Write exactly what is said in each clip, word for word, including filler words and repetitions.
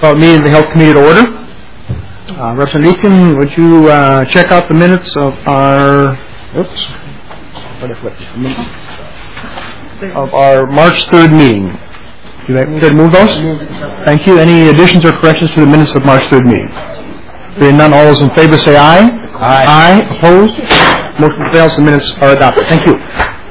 Call the meeting of the Health Committee to order. Uh, Representative Eakin, would you uh, check out the minutes of our oops, what I flipped of our March third meeting? Do you care to move those? Thank you. Any additions or corrections to the minutes of March third meeting? Hearing none, all those in favor say aye. Aye. Aye. Opposed? Motion fails. The minutes are adopted. Thank you.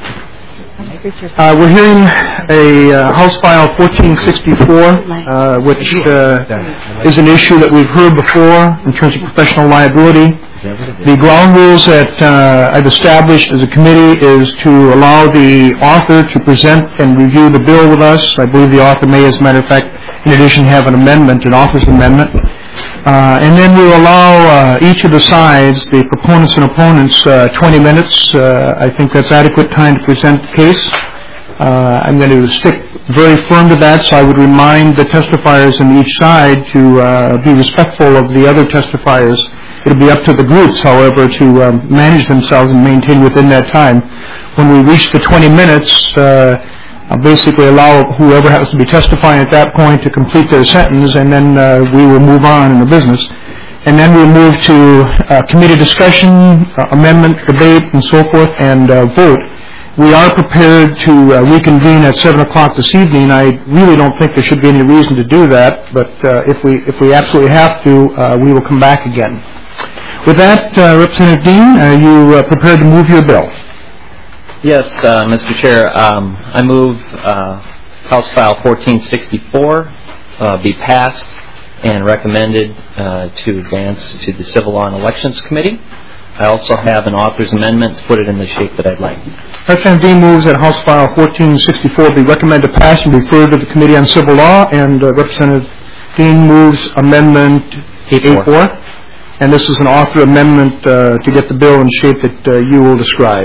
Uh, we're hearing a uh, House File fourteen sixty-four, uh, which uh, is an issue that we've heard before in terms of professional liability. The ground rules that uh, I've established as a committee is to allow the author to present and review the bill with us. I believe the author may, as a matter of fact, in addition, have an amendment, an author's amendment. Uh, and then we'll allow uh, each of the sides, the proponents and opponents, uh, twenty minutes. Uh, I think that's adequate time to present the case. Uh, I'm going to stick very firm to that, so I would remind the testifiers on each side to uh, be respectful of the other testifiers. It'll be up to the groups, however, to um, manage themselves and maintain within that time. When we reach the twenty minutes, uh, I'll basically allow whoever has to be testifying at that point to complete their sentence, and then uh, we will move on in the business. And then we'll move to uh, committee discussion, uh, amendment, debate, and so forth, and uh, vote. We are prepared to uh, reconvene at seven o'clock this evening. I really don't think there should be any reason to do that, but uh, if we if we absolutely have to, uh, we will come back again. With that, uh, Representative Dean, are you uh, prepared to move your bill? Yes, uh, Mister Chair. Um, I move uh, House File fourteen sixty-four uh, be passed and recommended uh, to advance to the Civil Law and Elections Committee. I also have an author's amendment to put it in the shape that I'd like. Representative Dean moves that House File fourteen sixty-four be recommended to pass and referred to the Committee on Civil Law, and uh, Representative Dean moves Amendment A four. And this is an author amendment uh, to get the bill in shape that uh, you will describe.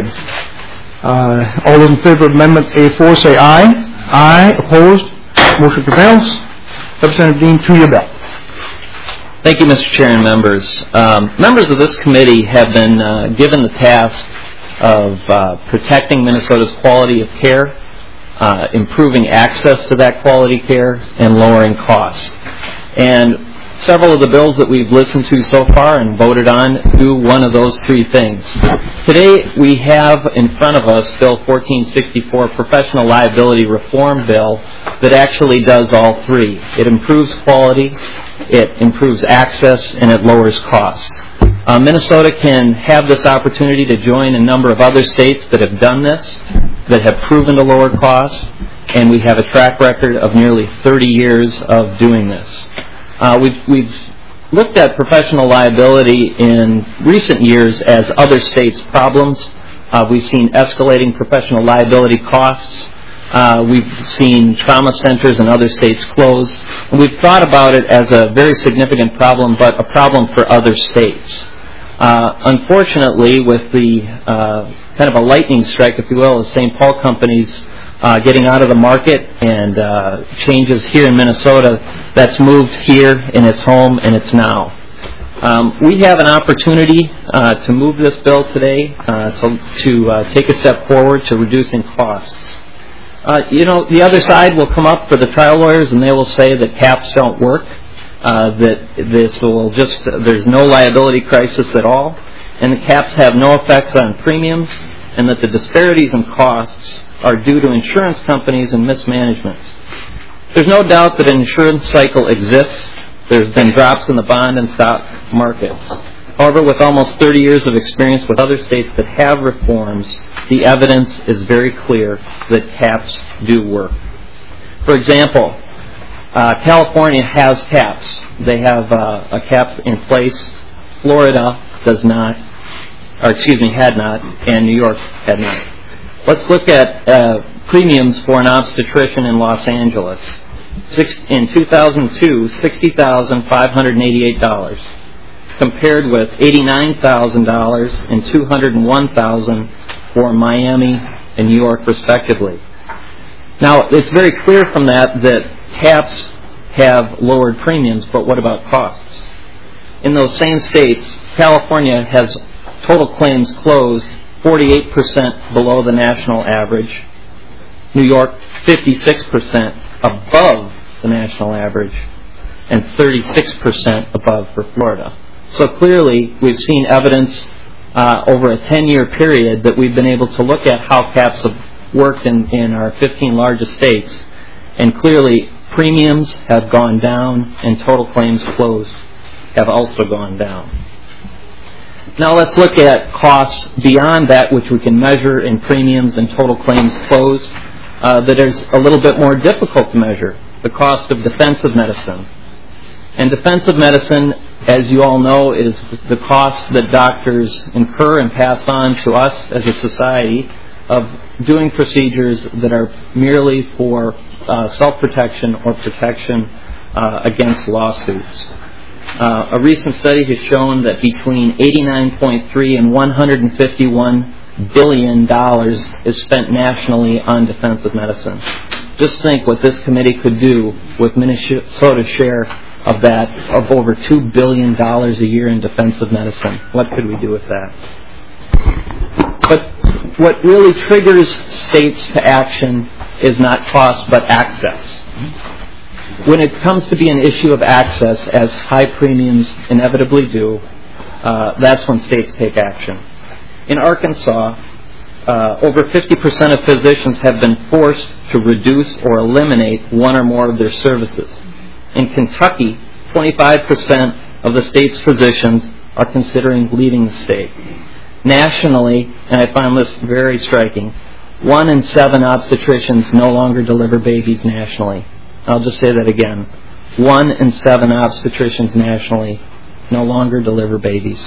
Uh, all those in favor of Amendment A four say aye. Aye. Opposed? Motion prevails. Representative Dean, to your bill. Thank you, Mister Chair and members. Um, members of this committee have been uh, given the task of uh, protecting Minnesota's quality of care, uh, improving access to that quality care, and lowering costs. And several of the bills that we've listened to so far and voted on do one of those three things. Today we have in front of us Bill fourteen sixty-four, Professional Liability Reform Bill, that actually does all three. It improves quality, it improves access, and it lowers costs. Uh, Minnesota can have this opportunity to join a number of other states that have done this, that have proven to lower costs, and we have a track record of nearly thirty years of doing this. Uh, we've, we've looked at professional liability in recent years as other states' problems. Uh, we've seen escalating professional liability costs. Uh, we've seen trauma centers in other states close. And we've thought about it as a very significant problem, but a problem for other states. Uh, unfortunately, with the uh, kind of a lightning strike, if you will, of Saint Paul companies Uh, getting out of the market and uh, changes here in Minnesota, that's moved here in its home and it's now. Um, we have an opportunity uh, to move this bill today uh, to, to uh, take a step forward to reducing costs. Uh, you know, the other side will come up for the trial lawyers and they will say that caps don't work, uh, that this will just, there's no liability crisis at all, and the caps have no effects on premiums, and that the disparities in costs are due to insurance companies and mismanagement. There's no doubt that an insurance cycle exists. There's been drops in the bond and stock markets. However, with almost thirty years of experience with other states that have reforms, the evidence is very clear that caps do work. For example, uh, California has caps. They have uh, a cap in place. Florida does not, or excuse me, had not, and New York had not. Let's look at uh, premiums for an obstetrician in Los Angeles. Six, in two thousand two, sixty thousand five hundred eighty-eight dollars, compared with eighty-nine thousand dollars and two hundred one thousand dollars for Miami and New York, respectively. Now, it's very clear from that that caps have lowered premiums, but what about costs? In those same states, California has total claims closed forty-eight percent below the national average. New York, fifty-six percent above the national average. and thirty-six percent above for Florida. So clearly, we've seen evidence uh, over a ten-year period that we've been able to look at how caps have worked in, in our fifteen largest states, and clearly premiums have gone down and total claims closed have also gone down. Now let's look at costs beyond that which we can measure in premiums and total claims closed uh, that is a little bit more difficult to measure, the cost of defensive medicine. And defensive medicine, as you all know, is the cost that doctors incur and pass on to us as a society of doing procedures that are merely for uh, self-protection or protection uh, against lawsuits. Uh, a recent study has shown that between eighty-nine point three and one hundred fifty-one billion dollars is spent nationally on defensive medicine. Just think what this committee could do with Minnesota's share of that, of over two billion dollars a year in defensive medicine. What could we do with that? But what really triggers states to action is not cost but access. When it comes to be an issue of access, as high premiums inevitably do, uh, that's when states take action. In Arkansas, uh, over fifty percent of physicians have been forced to reduce or eliminate one or more of their services. In Kentucky, twenty-five percent of the state's physicians are considering leaving the state. Nationally, and I find this very striking, one in seven obstetricians no longer deliver babies nationally. I'll just say that again. One in seven obstetricians nationally no longer deliver babies.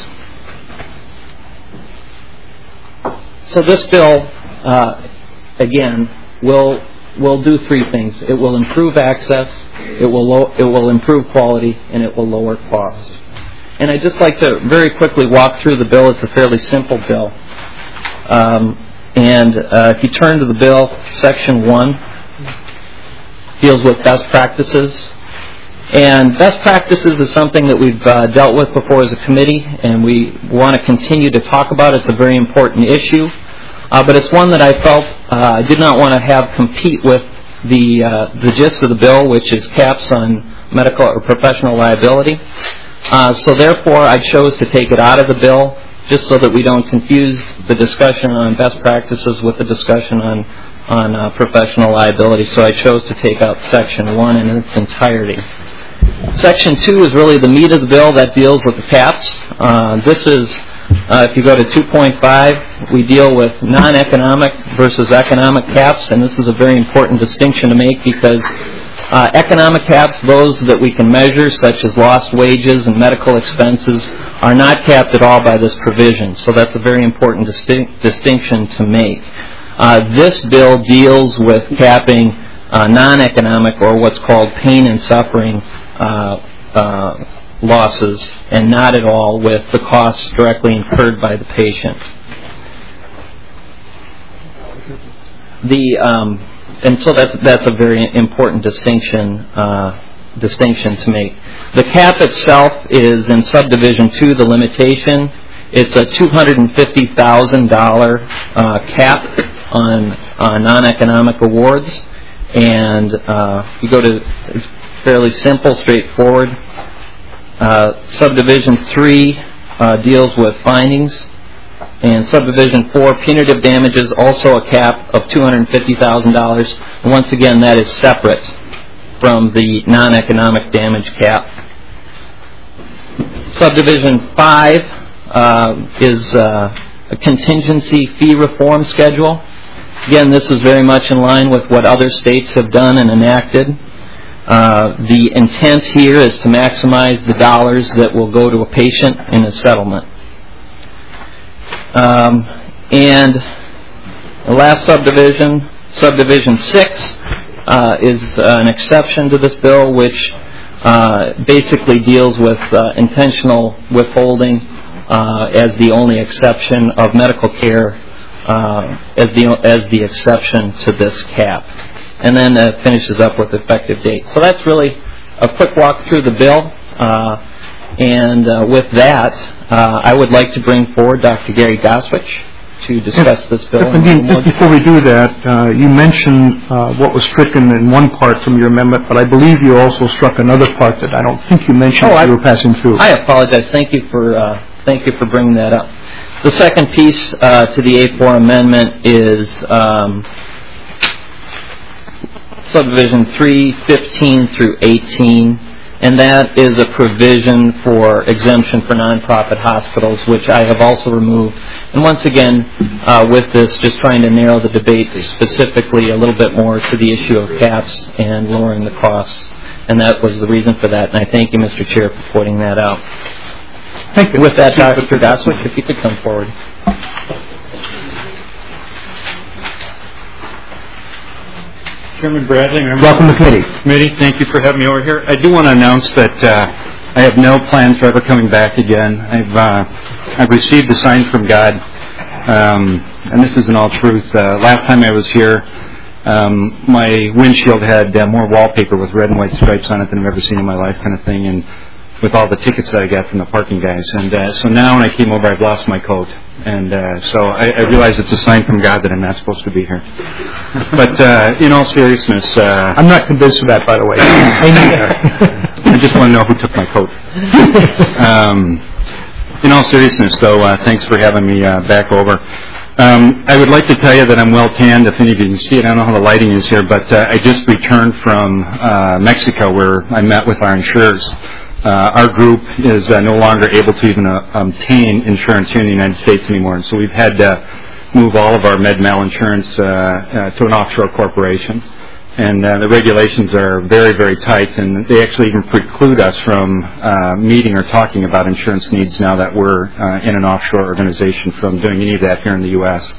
So this bill, uh, again, will will do three things. It will improve access, it will lo- it will improve quality, and it will lower costs. And I'd just like to very quickly walk through the bill. It's a fairly simple bill. Um, and uh, if you turn to the bill, Section one deals with best practices. And best practices is something that we've uh, dealt with before as a committee, and we want to continue to talk about. It's a very important issue. Uh, but it's one that I felt uh, I did not want to have compete with the uh, the gist of the bill, which is caps on medical or professional liability. Uh, so therefore, I chose to take it out of the bill, just so that we don't confuse the discussion on best practices with the discussion on on uh, professional liability. So I chose to take out Section one in its entirety. Section two is really the meat of the bill that deals with the caps. Uh, this is, uh, if you go to two point five, we deal with non-economic versus economic caps, and this is a very important distinction to make because uh, economic caps, those that we can measure, such as lost wages and medical expenses, are not capped at all by this provision. So that's a very important distinct, distinction to make. Uh, this bill deals with capping uh, non-economic, or what's called pain and suffering uh, uh, losses, and not at all with the costs directly incurred by the patient. The um, and so that's that's a very important distinction uh, distinction to make. The cap itself is in subdivision two, the limitation. It's a two hundred fifty thousand dollars uh, cap on uh, non-economic awards, and uh, you go to it's fairly simple, straightforward. Uh, subdivision three uh, deals with findings, and subdivision four, punitive damages, also a cap of two hundred fifty thousand dollars. And once again, that is separate from the non-economic damage cap. Subdivision five uh, is uh, a contingency fee reform schedule. Again, this is very much in line with what other states have done and enacted. Uh, the intent here is to maximize the dollars that will go to a patient in a settlement. Um, and the last subdivision, subdivision six, uh, is uh, an exception to this bill, which uh, basically deals with uh, intentional withholding uh, as the only exception of medical care, uh, as the as the exception to this cap. And then uh, finishes up with effective date. So that's really a quick walk through the bill. Uh, and uh, with that, uh, I would like to bring forward Doctor Gary Goswich, to discuss this bill. If indeed, just before we do that, uh, you mentioned uh, what was stricken in one part from your amendment, but I believe you also struck another part that I don't think you mentioned oh, that I, you were passing through. I apologize. Thank you for uh, thank you for bringing that up. The second piece uh, to the A four amendment is um, subdivision three fifteen through eighteen, and that is a provision for exemption for nonprofit hospitals, which I have also removed. And once again, uh, with this, just trying to narrow the debate specifically a little bit more to the issue of caps and lowering the costs, and that was the reason for that. And I thank you, Mister Chair, for pointing that out. Thank you. With that, Doctor Goswick, if you could come forward. Chairman Bradley, members welcome to the committee. Committee, thank you for having me over here. I do want to announce that uh, I have no plans for ever coming back again. I've uh, I've received a sign from God, um, and this is in all truth. Uh, last time I was here, um, my windshield had uh, more wallpaper with red and white stripes on it than I've ever seen in my life, kind of thing, and with all the tickets that I got from the parking guys. And uh, so now when I came over, I've lost my coat. And uh, so I, I realize it's a sign from God that I'm not supposed to be here. But uh, in all seriousness... Uh, I'm not convinced of that, by the way. I just want to know who took my coat. Um, in all seriousness, though, uh, thanks for having me uh, back over. Um, I would like to tell you that I'm well tanned, if any of you can see it. I don't know how the lighting is here, but uh, I just returned from uh, Mexico where I met with our insurers. Uh, our group is uh, no longer able to even uh, obtain insurance here in the United States anymore, and so we've had to move all of our med-mal insurance uh, uh, to an offshore corporation. And uh, the regulations are very, very tight, and they actually even preclude us from uh, meeting or talking about insurance needs now that we're uh, in an offshore organization from doing any of that here in the U S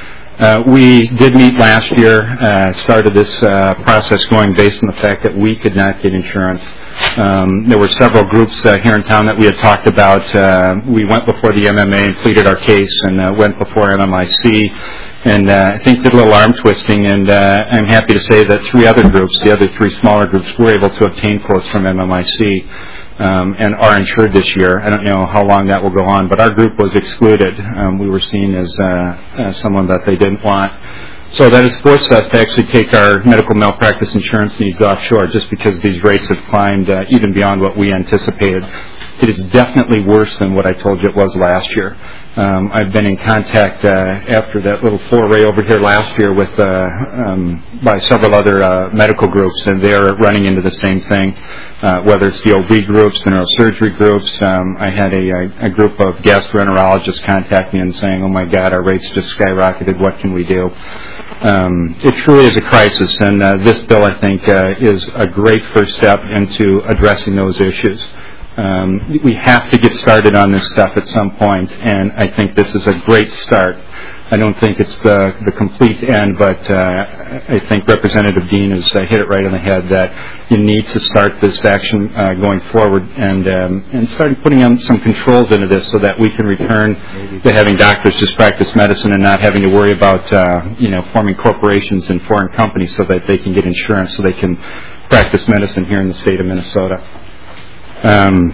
Uh, we did meet last year, uh, started this uh, process going based on the fact that we could not get insurance. Um, there were several groups uh, here in town that we had talked about. Uh, we went before the M M A and pleaded our case, and uh, went before M M I C, and uh, I think did a little arm twisting, and uh, I'm happy to say that three other groups, the other three smaller groups, were able to obtain quotes from M M I C. Um, and are insured this year. I don't know how long that will go on, but our group was excluded. Um, we were seen as, uh, as someone that they didn't want. So that has forced us to actually take our medical malpractice insurance needs offshore just because these rates have climbed uh, even beyond what we anticipated. It is definitely worse than what I told you it was last year. Um, I've been in contact uh, after that little foray over here last year with uh, um, by several other uh, medical groups, and they're running into the same thing, uh, whether it's the O B groups, the neurosurgery groups. Um, I had a, a group of gastroenterologists contact me and saying, oh, my God, our rates just skyrocketed. What can we do? Um, it truly is a crisis, and uh, this bill, I think, uh, is a great first step into addressing those issues. Um, we have to get started on this stuff at some point, and I think this is a great start. I don't think it's the, the complete end, but uh, I think Representative Dean has uh, hit it right on the head that you need to start this action uh, going forward and um, and start putting on some controls into this so that we can return to having doctors just practice medicine and not having to worry about uh, you know forming corporations and foreign companies so that they can get insurance so they can practice medicine here in the state of Minnesota. Um,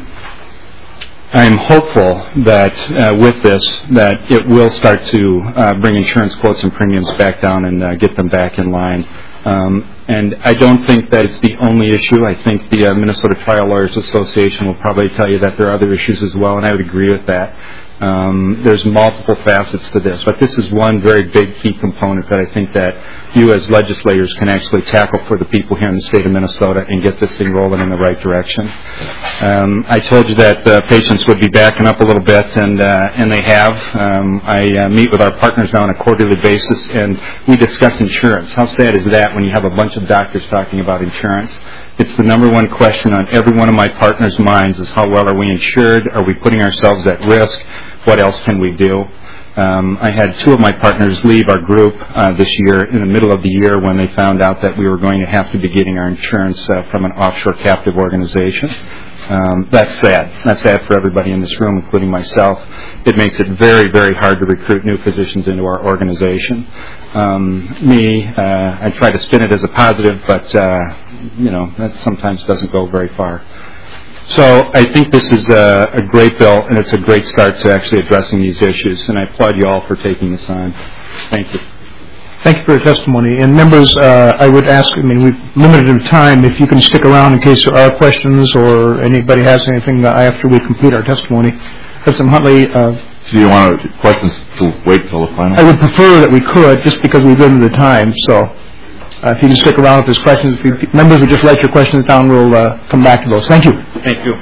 I'm hopeful that uh, with this, that it will start to uh, bring insurance quotes and premiums back down and uh, get them back in line. Um, and I don't think that it's the only issue. I think the uh, Minnesota Trial Lawyers Association will probably tell you that there are other issues as well, and I would agree with that. Um, there's multiple facets to this, but this is one very big key component that I think that you as legislators can actually tackle for the people here in the state of Minnesota and get this thing rolling in the right direction. Um, I told you that uh, patients would be backing up a little bit, and uh, and they have. Um, I uh, meet with our partners now on a quarterly basis, and we discuss insurance. How sad is that when you have a bunch of doctors talking about insurance? It's the number one question on every one of my partners' minds is how well are we insured? Are we putting ourselves at risk? What else can we do? Um, I had two of my partners leave our group uh, this year in the middle of the year when they found out that we were going to have to be getting our insurance uh, from an offshore captive organization. Um, that's sad. That's sad for everybody in this room, including myself. It makes it very, very hard to recruit new physicians into our organization. Um, me, uh, I try to spin it as a positive, but, uh, you know, that sometimes doesn't go very far. So I think this is a, a great bill, and it's a great start to actually addressing these issues, and I applaud you all for taking this on. Thank you. Thank you for your testimony. And members, uh, I would ask, I mean, we've limited in time, if you can stick around in case there are questions or anybody has anything uh, after we complete our testimony. President Huntley. Uh, Do you want questions to wait till the final? I would prefer that we could, just because we've limited the time. So uh, if you can stick around if there's questions, if you, members would just write your questions down, we'll uh, come back to those. Thank you. Thank you.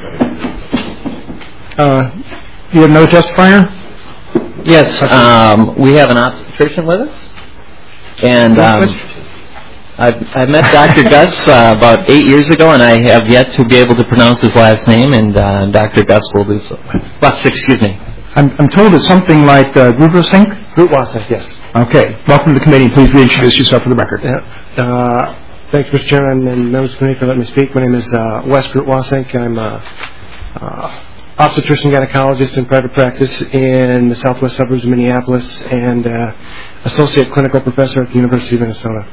Uh, you have another testifier? Yes, um, we have an obstetrician with us. And um, I've, I met Doctor Gus uh, about eight years ago, and I have yet to be able to pronounce his last name, and uh, Doctor Gus will do so. Well, excuse me. I'm, I'm told it's something like uh, Grutwasink? Grutwasink, yes. Okay. Welcome to the committee. Please reintroduce yourself for the record. Yeah. Uh, thanks, Mister Chairman, and members of the committee for letting me speak. My name is uh, Wes Grutwasink. I'm a uh, obstetrician gynecologist in private practice in the southwest suburbs of Minneapolis, and uh, associate clinical professor at the University of Minnesota.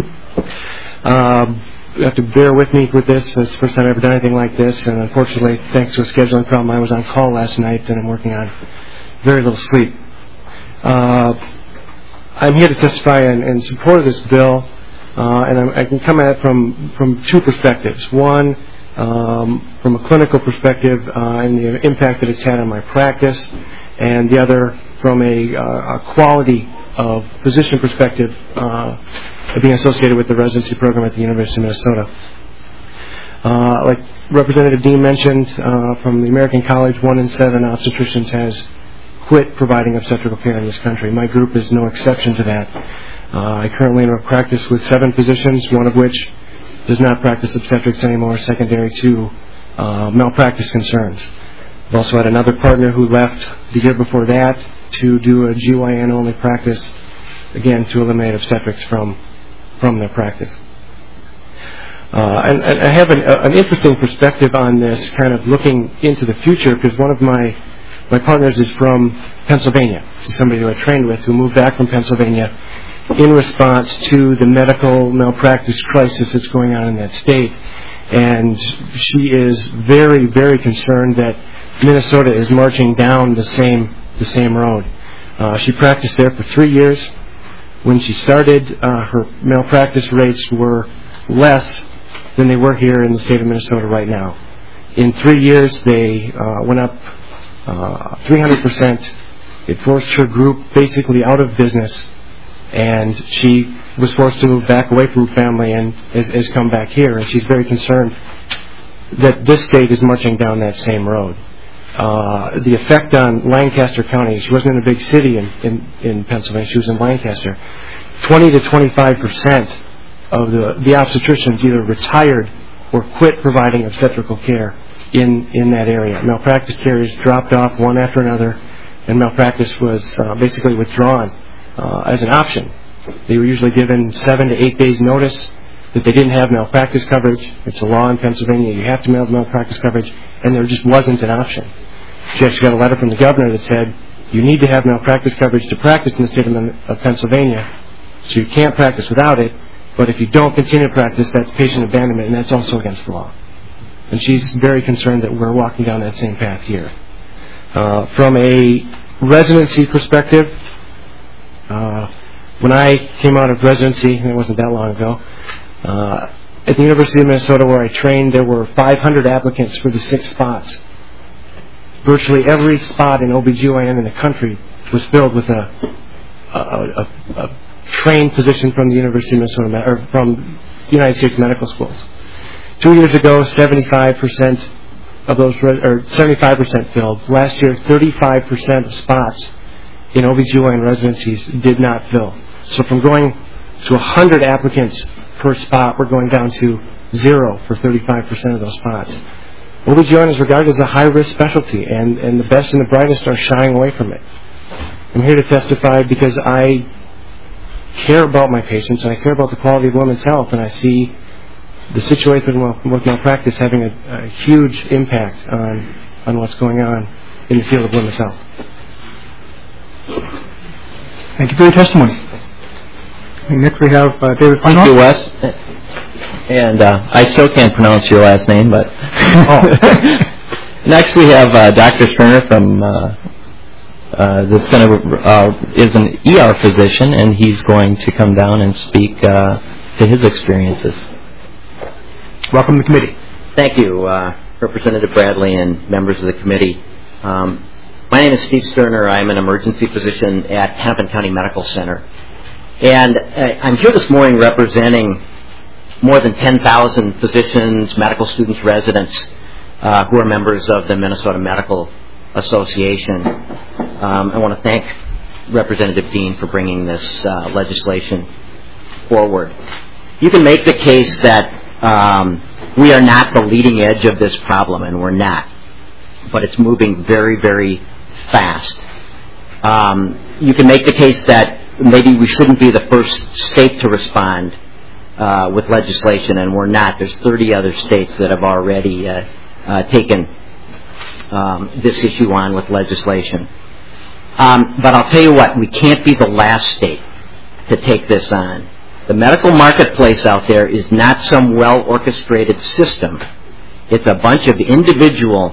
Um, you have to bear with me with this. It's the first time I've ever done anything like this, and unfortunately, thanks to a scheduling problem, I was on call last night, and I'm working on very little sleep. Uh, I'm here to testify in, in support of this bill, uh, and I'm, I can come at it from, from two perspectives. One, um, from a clinical perspective uh, and the impact that it's had on my practice, and the other from a, uh, a quality of physician perspective uh, of being associated with the residency program at the University of Minnesota. Uh, like Representative Dean mentioned, uh, from the American College, one in seven obstetricians has quit providing obstetrical care in this country. My group is no exception to that. Uh, I currently in a practice with seven physicians, one of which does not practice obstetrics anymore, secondary to uh, malpractice concerns. I've also had another partner who left the year before that to do a G Y N only practice, again to eliminate obstetrics from from their practice. Uh, and, and I have an, uh, an interesting perspective on this, kind of looking into the future, because one of my my partners is from Pennsylvania. She's somebody who I trained with who moved back from Pennsylvania in response to the medical malpractice crisis that's going on in that state. And she is very, very concerned that Minnesota is marching down the same the same road. Uh, she practiced there for three years. When she started, uh, her malpractice rates were less than they were here in the state of Minnesota right now. In three years, they uh, went up uh, three hundred percent. It forced her group basically out of business, and she was forced to move back away from her family and has, has come back here. And she's very concerned that this state is marching down that same road. Uh, the effect on Lancaster County, she wasn't in a big city in, in, in Pennsylvania, she was in Lancaster. twenty to twenty-five percent of the, the obstetricians either retired or quit providing obstetrical care in, in that area. Malpractice carriers dropped off one after another, and malpractice was uh, basically withdrawn uh, as an option. They were usually given seven to eight days notice that they didn't have malpractice coverage. It's a law in Pennsylvania. You have to mail the malpractice coverage, and there just wasn't an option. She actually got a letter from the governor that said, you need to have malpractice coverage to practice in the state of, of Pennsylvania, so you can't practice without it, but if you don't continue to practice, that's patient abandonment, and that's also against the law. And she's very concerned that we're walking down that same path here. Uh, from a residency perspective, uh, when I came out of residency, and it wasn't that long ago, uh, at the University of Minnesota where I trained, there were five hundred applicants for the six spots. Virtually every spot in O B G Y N in the country was filled with a, a, a, a trained physician from the University of Minnesota, or from the United States Medical Schools. Two years ago, seventy-five percent of those, or seventy-five percent filled. Last year, thirty-five percent of spots in O B G Y N residencies did not fill. So from going to one hundred applicants per spot, we're going down to zero for thirty-five percent of those spots. O B G Y N is regarded as a high-risk specialty, and, and the best and the brightest are shying away from it. I'm here to testify because I care about my patients, and I care about the quality of women's health, and I see the situation with malpractice having a, a huge impact on, on what's going on in the field of women's health. Thank you for your testimony. Next we have uh, David Thank you, Feinhoff. Wes. And uh, I still can't pronounce your last name, but... Oh. Next we have uh, Doctor Sterner from... Uh, uh, that's going to uh, is an E R physician, and he's going to come down and speak uh, to his experiences. Welcome to the committee. Thank you, uh, Representative Bradley and members of the committee. Um, my name is Steve Sterner. I'm an emergency physician at Hennepin County Medical Center. And uh, I'm here this morning representing more than ten thousand physicians, medical students, residents uh, who are members of the Minnesota Medical Association. Um, I want to thank Representative Dean for bringing this uh, legislation forward. You can make the case that um, we are not the leading edge of this problem, and we're not. But it's moving very, very fast. Um, you can make the case that maybe we shouldn't be the first state to respond uh, with legislation, and we're not. There's thirty other states that have already uh, uh, taken um, this issue on with legislation. Um, but I'll tell you what, we can't be the last state to take this on. The medical marketplace out there is not some well-orchestrated system. It's a bunch of individual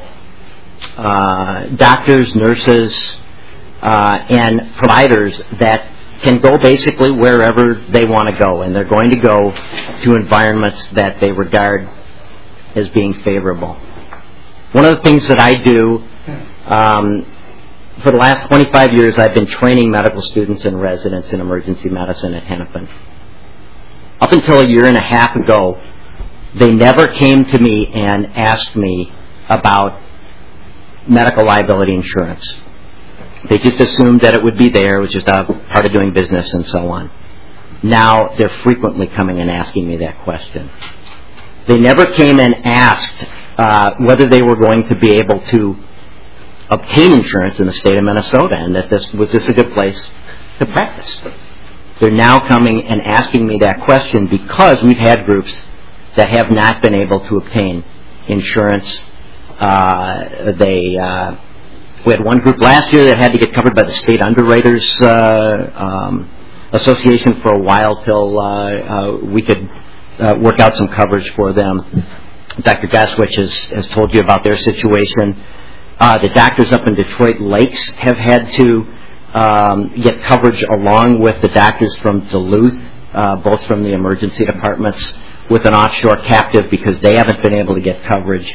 uh, doctors, nurses, uh, and providers that can go basically wherever they want to go, and they're going to go to environments that they regard as being favorable. One of the things that I do, um, for the last twenty-five years, I've been training medical students and residents in emergency medicine at Hennepin. Up until a year and a half ago, they never came to me and asked me about medical liability insurance. They just assumed that it would be there. It was just a part of doing business and so on. Now they're frequently coming and asking me that question. They never came and asked uh, whether they were going to be able to obtain insurance in the state of Minnesota, and that this was this a good place to practice. They're now coming and asking me that question because we've had groups that have not been able to obtain insurance. Uh, they uh, we had one group last year that had to get covered by the State Underwriters uh, um, Association for a while till uh, uh, we could uh, work out some coverage for them. Doctor Goswich has, has told you about their situation. Uh, the doctors up in Detroit Lakes have had to um, get coverage along with the doctors from Duluth, uh, both from the emergency departments, with an offshore captive because they haven't been able to get coverage.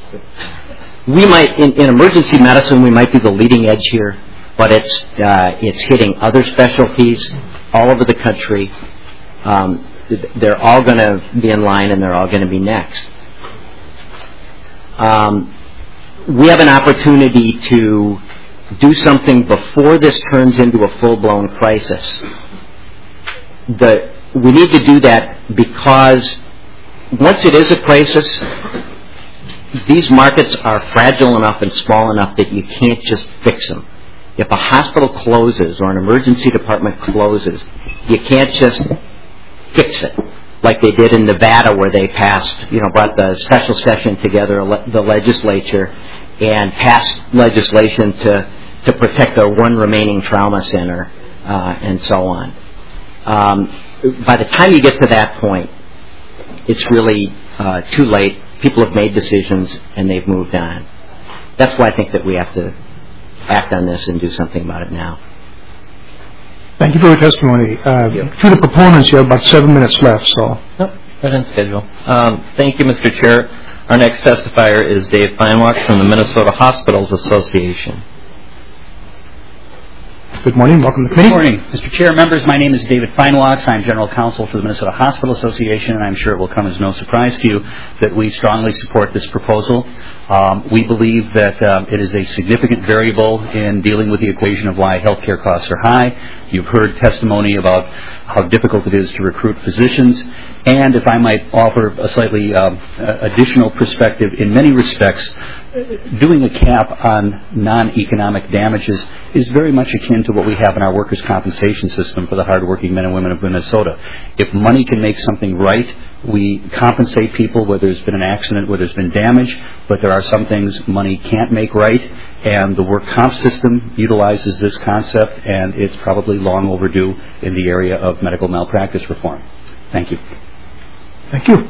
We might, in, in emergency medicine, we might be the leading edge here, but it's uh, it's hitting other specialties all over the country. Um, they're all going to be in line, and they're all going to be next. Um, we have an opportunity to do something before this turns into a full-blown crisis. The, we need to do that because once it is a crisis, these markets are fragile enough and small enough that you can't just fix them. If a hospital closes or an emergency department closes, you can't just fix it like they did in Nevada, where they passed, you know, brought the special session together, the legislature, and passed legislation to, to protect their one remaining trauma center, uh, and so on. Um, by the time you get to that point, it's really uh, too late. People have made decisions, and they've moved on. That's why I think that we have to act on this and do something about it now. Thank you for your testimony. Uh, you. To the proponents, you have about seven minutes left, so. Nope, right on schedule. Um, thank you, Mister Chair. Our next testifier is Dave Feinwalk from the Minnesota Hospitals Association. Good morning. Welcome to the committee. Good morning, Mister Chair, members. My name is David Feinwalks. I'm General Counsel for the Minnesota Hospital Association, and I'm sure it will come as no surprise to you that we strongly support this proposal. Um, we believe that um, it is a significant variable in dealing with the equation of why healthcare costs are high. You've heard testimony about how difficult it is to recruit physicians. And if I might offer a slightly um, additional perspective, in many respects, doing a cap on non-economic damages is very much akin to what we have in our workers' compensation system for the hardworking men and women of Minnesota. If money can make something right, we compensate people where there's been an accident, where there's been damage, but there are some things money can't make right, and the work comp system utilizes this concept, and it's probably long overdue in the area of medical malpractice reform. Thank you. Thank you.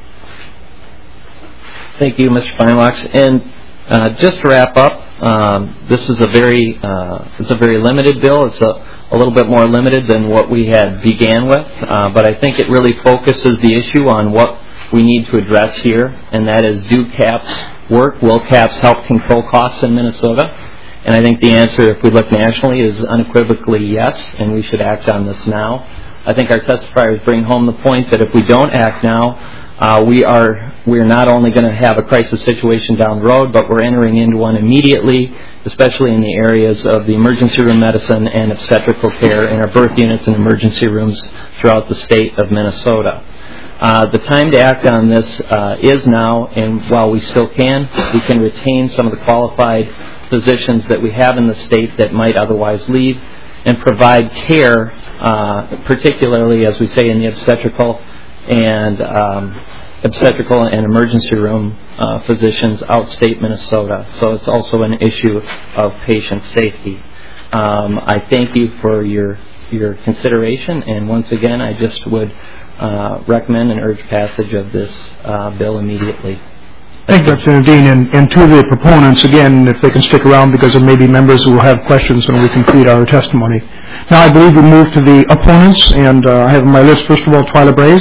Thank you, Mister Feinlachs. And uh, just to wrap up, um, this is a very uh, it's a very limited bill. It's a a little bit more limited than what we had began with, uh, but I think it really focuses the issue on what we need to address here, and that is, do caps work? Will caps help control costs in Minnesota? And I think the answer, if we look nationally, is unequivocally yes, and we should act on this now. I think our testifiers bring home the point that if we don't act now, uh, we are we are not only going to have a crisis situation down the road, but we're entering into one immediately, especially in the areas of the emergency room medicine and obstetrical care in our birth units and emergency rooms throughout the state of Minnesota. Uh, the time to act on this uh, is now, and while we still can, we can retain some of the qualified physicians that we have in the state that might otherwise leave and provide care, uh, particularly, as we say, in the obstetrical and um, obstetrical and emergency room uh, physicians outstate Minnesota. So it's also an issue of patient safety. Um, I thank you for your your consideration, and once again, I just would uh, recommend and urge passage of this uh, bill immediately. Thank you, Representative Dean. And, and to the proponents, again, if they can stick around, because there may be members who will have questions when we complete our testimony. Now I believe we move to the opponents, and uh, I have on my list, first of all, Twyla Braze.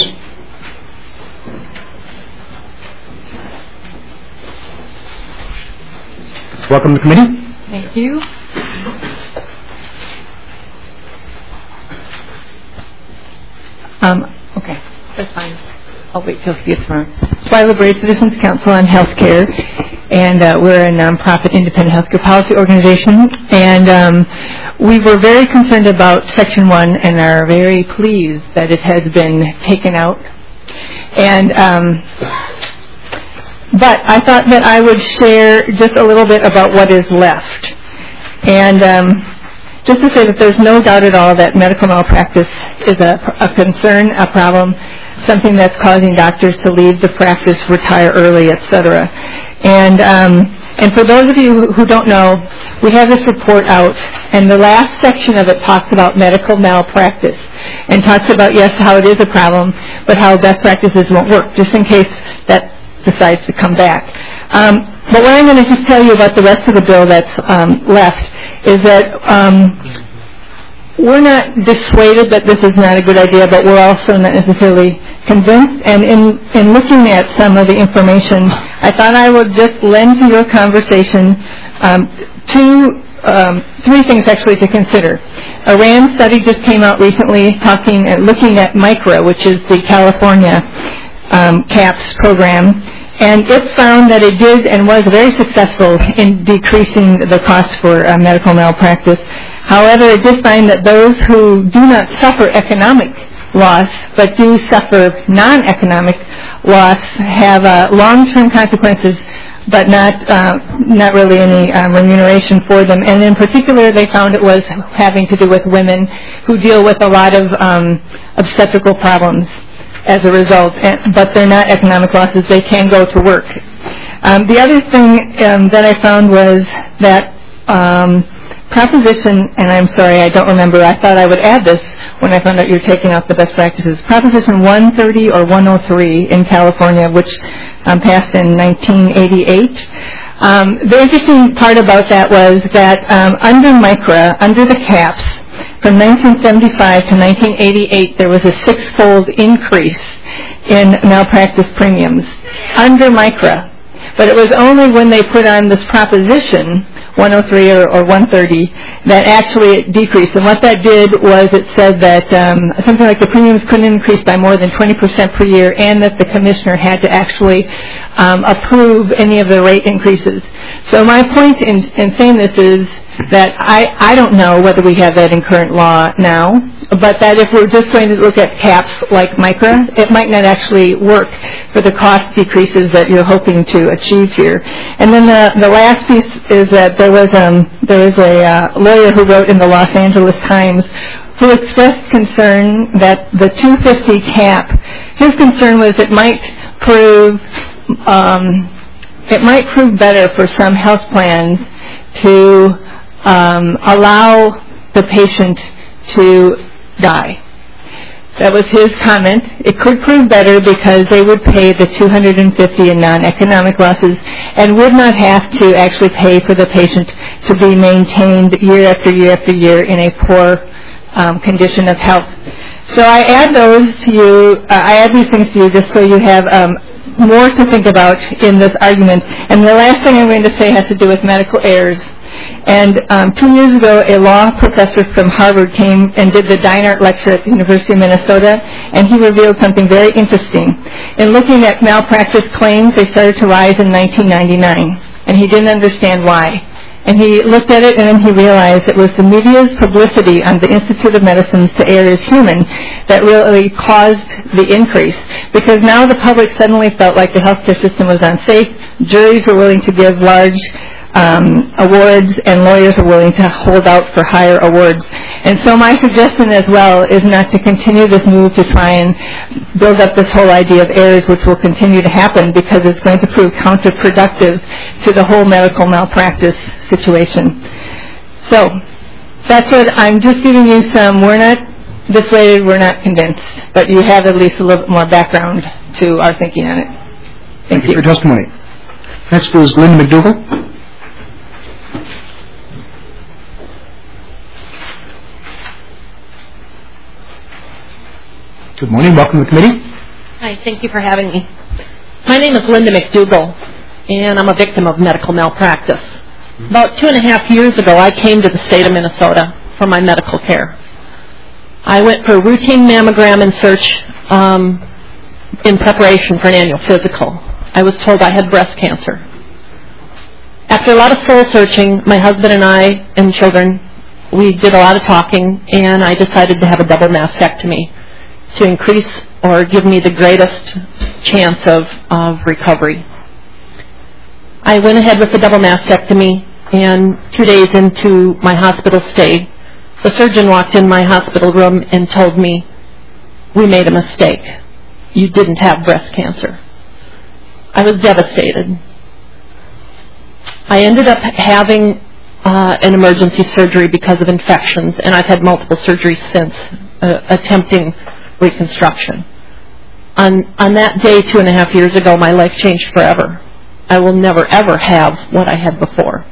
Welcome to the committee. Thank you. Um, okay, that's fine. I'll wait till he gets around. Twyla Braze, Citizens Council on Healthcare, and uh, we're a nonprofit independent healthcare policy organization. And um, we were very concerned about Section one and are very pleased that it has been taken out. And um, But I thought that I would share just a little bit about what is left. And um, just to say that there's no doubt at all that medical malpractice is a, a concern, a problem, something that's causing doctors to leave the practice, retire early, et cetera. And, um, and for those of you who don't know, we have this report out, and the last section of it talks about medical malpractice and talks about, yes, how it is a problem, but how best practices won't work, just in case that decides to come back. Um, but what I'm going to just tell you about the rest of the bill that's um, left is that um, we're not dissuaded that this is not a good idea, but we're also not necessarily convinced. And in, in looking at some of the information, I thought I would just lend to your conversation um, two, um, three things actually to consider. A RAND study just came out recently talking and looking at MICRA, which is the California Um, CAPS program, and it found that it did and was very successful in decreasing the cost for uh, medical malpractice. However, it did find that those who do not suffer economic loss but do suffer non-economic loss have uh, long-term consequences, but not uh, not really any um, remuneration for them. And in particular, they found it was having to do with women who deal with a lot of um, obstetrical problems as a result, but they're not economic losses. They can go to work. Um, the other thing um, that I found was that um, Proposition, and I'm sorry, I don't remember, I thought I would add this when I found out you're taking out the best practices. Proposition one thirty or one oh three in California, which um, passed in nineteen eighty-eight. Um, the interesting part about that was that um, under MICRA, under the CAPS, from nineteen seventy-five to nineteen eighty-eight, there was a six-fold increase in malpractice premiums under MICRA. But it was only when they put on this proposition, one oh three or, or one thirty, that actually it decreased. And what that did was it said that um, something like the premiums couldn't increase by more than twenty percent per year, and that the commissioner had to actually um, approve any of the rate increases. So my point in, in saying this is that I, I don't know whether we have that in current law now, but that if we're just going to look at caps like MICRA, it might not actually work for the cost decreases that you're hoping to achieve here. And then the, the last piece is that there was um, there was a uh, lawyer who wrote in the Los Angeles Times who expressed concern that the two hundred fifty cap, his concern was it might prove um, it might prove better for some health plans to um, allow the patient to die. That was his comment. It could prove better because they would pay the two hundred fifty in non-economic losses and would not have to actually pay for the patient to be maintained year after year after year in a poor um, condition of health. So I add those to you, uh, I add these things to you just so you have um, more to think about in this argument. And the last thing I'm going to say has to do with medical errors. And um, two years ago, a law professor from Harvard came and did the Dinart lecture at the University of Minnesota, and he revealed something very interesting. In looking at malpractice claims, they started to rise in nineteen ninety-nine, and he didn't understand why. And he looked at it, and then he realized it was the media's publicity on the Institute of Medicine's To Err is Human that really caused the increase. Because now the public suddenly felt like the healthcare system was unsafe. Juries were willing to give large Um, awards, and lawyers are willing to hold out for higher awards. And so my suggestion as well is not to continue this move to try and build up this whole idea of errors, which will continue to happen because it's going to prove counterproductive to the whole medical malpractice situation. So that's what I'm just giving you some, we're not dissuaded, we're not convinced, but you have at least a little bit more background to our thinking on it. Thank, Thank you you for your testimony. Next is Linda McDougall. Good morning. Welcome to the committee. Hi. Thank you for having me. My name is Linda McDougall, and I'm a victim of medical malpractice. About two and a half years ago, I came to the state of Minnesota for my medical care. I went for a routine mammogram and search um, in preparation for an annual physical. I was told I had breast cancer. After a lot of soul searching, my husband and I and children, we did a lot of talking, and I decided to have a double mastectomy to increase or give me the greatest chance of, of recovery. I went ahead with the double mastectomy, and two days into my hospital stay, the surgeon walked in my hospital room and told me, "We made a mistake. You didn't have breast cancer." I was devastated. I ended up having uh, an emergency surgery because of infections, and I've had multiple surgeries since, uh, attempting reconstruction. On, on that day, two and a half years ago, my life changed forever. I will never, ever have what I had before.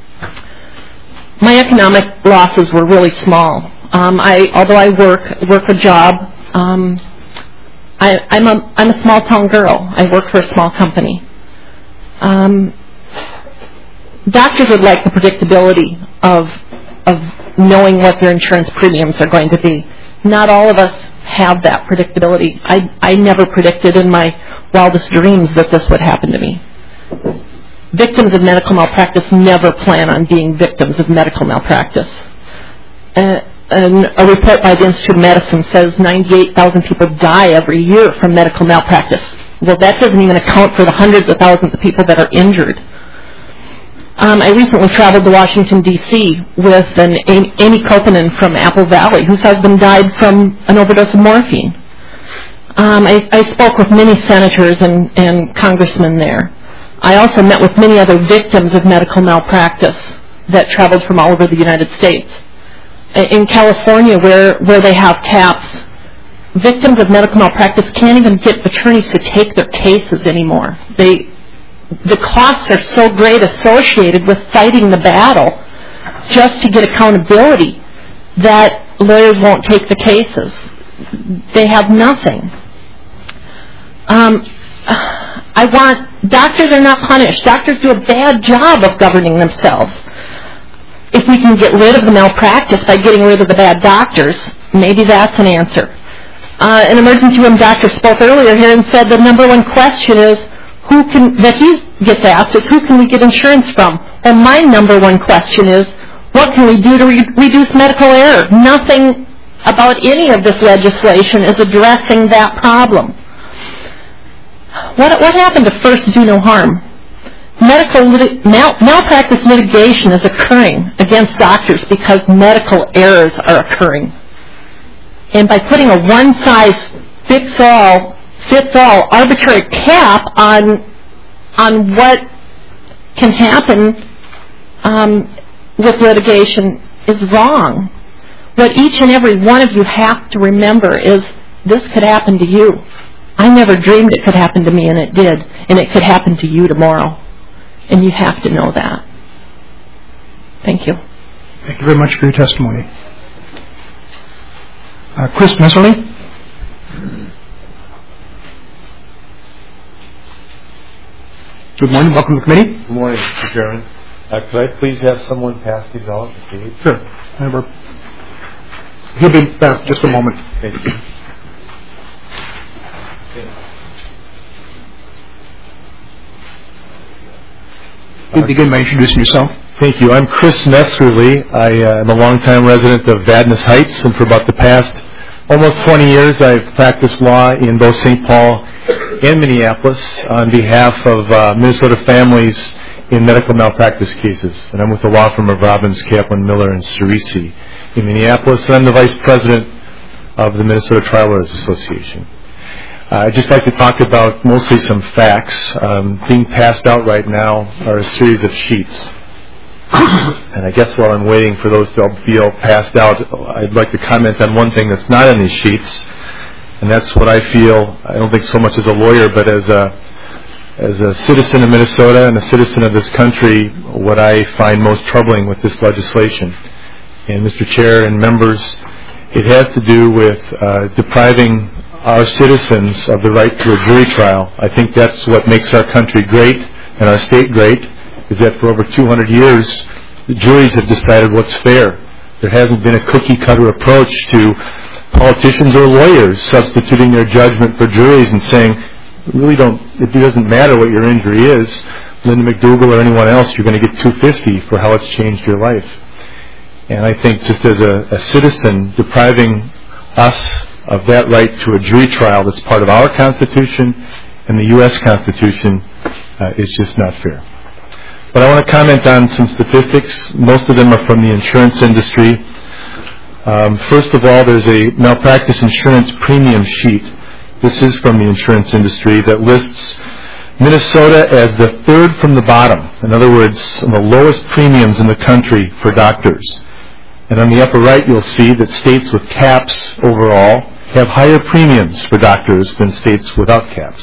My economic losses were really small. Um, I, although I work work a job, um, I, I'm a I'm a small town girl. I work for a small company. Um, doctors would like the predictability of of knowing what their insurance premiums are going to be. Not all of us have that predictability. I, I never predicted in my wildest dreams that this would happen to me. Victims of medical malpractice never plan on being victims of medical malpractice. Uh, and a report by the Institute of Medicine says ninety-eight thousand people die every year from medical malpractice. Well, that doesn't even account for the hundreds of thousands of people that are injured. Um, I recently traveled to Washington, D C with an Amy Kopanen from Apple Valley, whose husband died from an overdose of morphine. Um, I, I spoke with many senators and, and congressmen there. I also met with many other victims of medical malpractice that traveled from all over the United States. In California, where, where they have caps, victims of medical malpractice can't even get attorneys to take their cases anymore. They The costs are so great associated with fighting the battle just to get accountability that lawyers won't take the cases. They have nothing. Um, I want, doctors are not punished. Doctors do a bad job of governing themselves. If we can get rid of the malpractice by getting rid of the bad doctors, maybe that's an answer. Uh, an emergency room doctor spoke earlier here and said the number one question is, Who can, that he gets asked is, who can we get insurance from? And my number one question is, what can we do to re- reduce medical error? Nothing about any of this legislation is addressing that problem. What, what happened to first do no harm? Medical lit- mal- malpractice litigation is occurring against doctors because medical errors are occurring. And by putting a one-size-fits-all, fits-all arbitrary cap on on what can happen um, with litigation is wrong. What each and every one of you have to remember is this could happen to you. I never dreamed it could happen to me, and it did. And it could happen to you tomorrow. And you have to know that. Thank you. Thank you very much for your testimony. Uh, Chris Messerly. Good morning. Welcome to the committee. Good morning, Mister Chairman. Uh, could I please have someone pass these out? Please? Sure. Member. He'll be back just a moment. Thank you. You begin by introducing yourself. Thank you. I'm Chris Messerly. I uh, am a longtime resident of Vadnais Heights, and for about the past almost twenty years, I've practiced law in both Saint Paul and Minneapolis on behalf of uh, Minnesota families in medical malpractice cases. And I'm with the law firm of Robbins, Kaplan, Miller, and Cerisi in Minneapolis, and I'm the vice president of the Minnesota Trial Lawyers Association. Uh, I'd just like to talk about mostly some facts. Um, being passed out right now are a series of sheets. And I guess while I'm waiting for those to be all passed out, I'd like to comment on one thing that's not in these sheets, and that's what I feel, I don't think so much as a lawyer, but as a as a citizen of Minnesota and a citizen of this country, what I find most troubling with this legislation. And Mister Chair and members, it has to do with uh, depriving our citizens of the right to a jury trial. I think that's what makes our country great and our state great, is that for over two hundred years, the juries have decided what's fair. There hasn't been a cookie-cutter approach to politicians or lawyers substituting their judgment for juries and saying, really don't, it doesn't matter what your injury is, Linda McDougall or anyone else, you're going to get two hundred fifty dollars for how it's changed your life. And I think just as a, a citizen, depriving us of that right to a jury trial that's part of our Constitution and the U S Constitution uh, is just not fair. But I want to comment on some statistics. Most of them are from the insurance industry. Um, first of all, there's a malpractice insurance premium sheet. This is from the insurance industry that lists Minnesota as the third from the bottom. In other words, the lowest premiums in the country for doctors. And on the upper right, you'll see that states with caps overall have higher premiums for doctors than states without caps.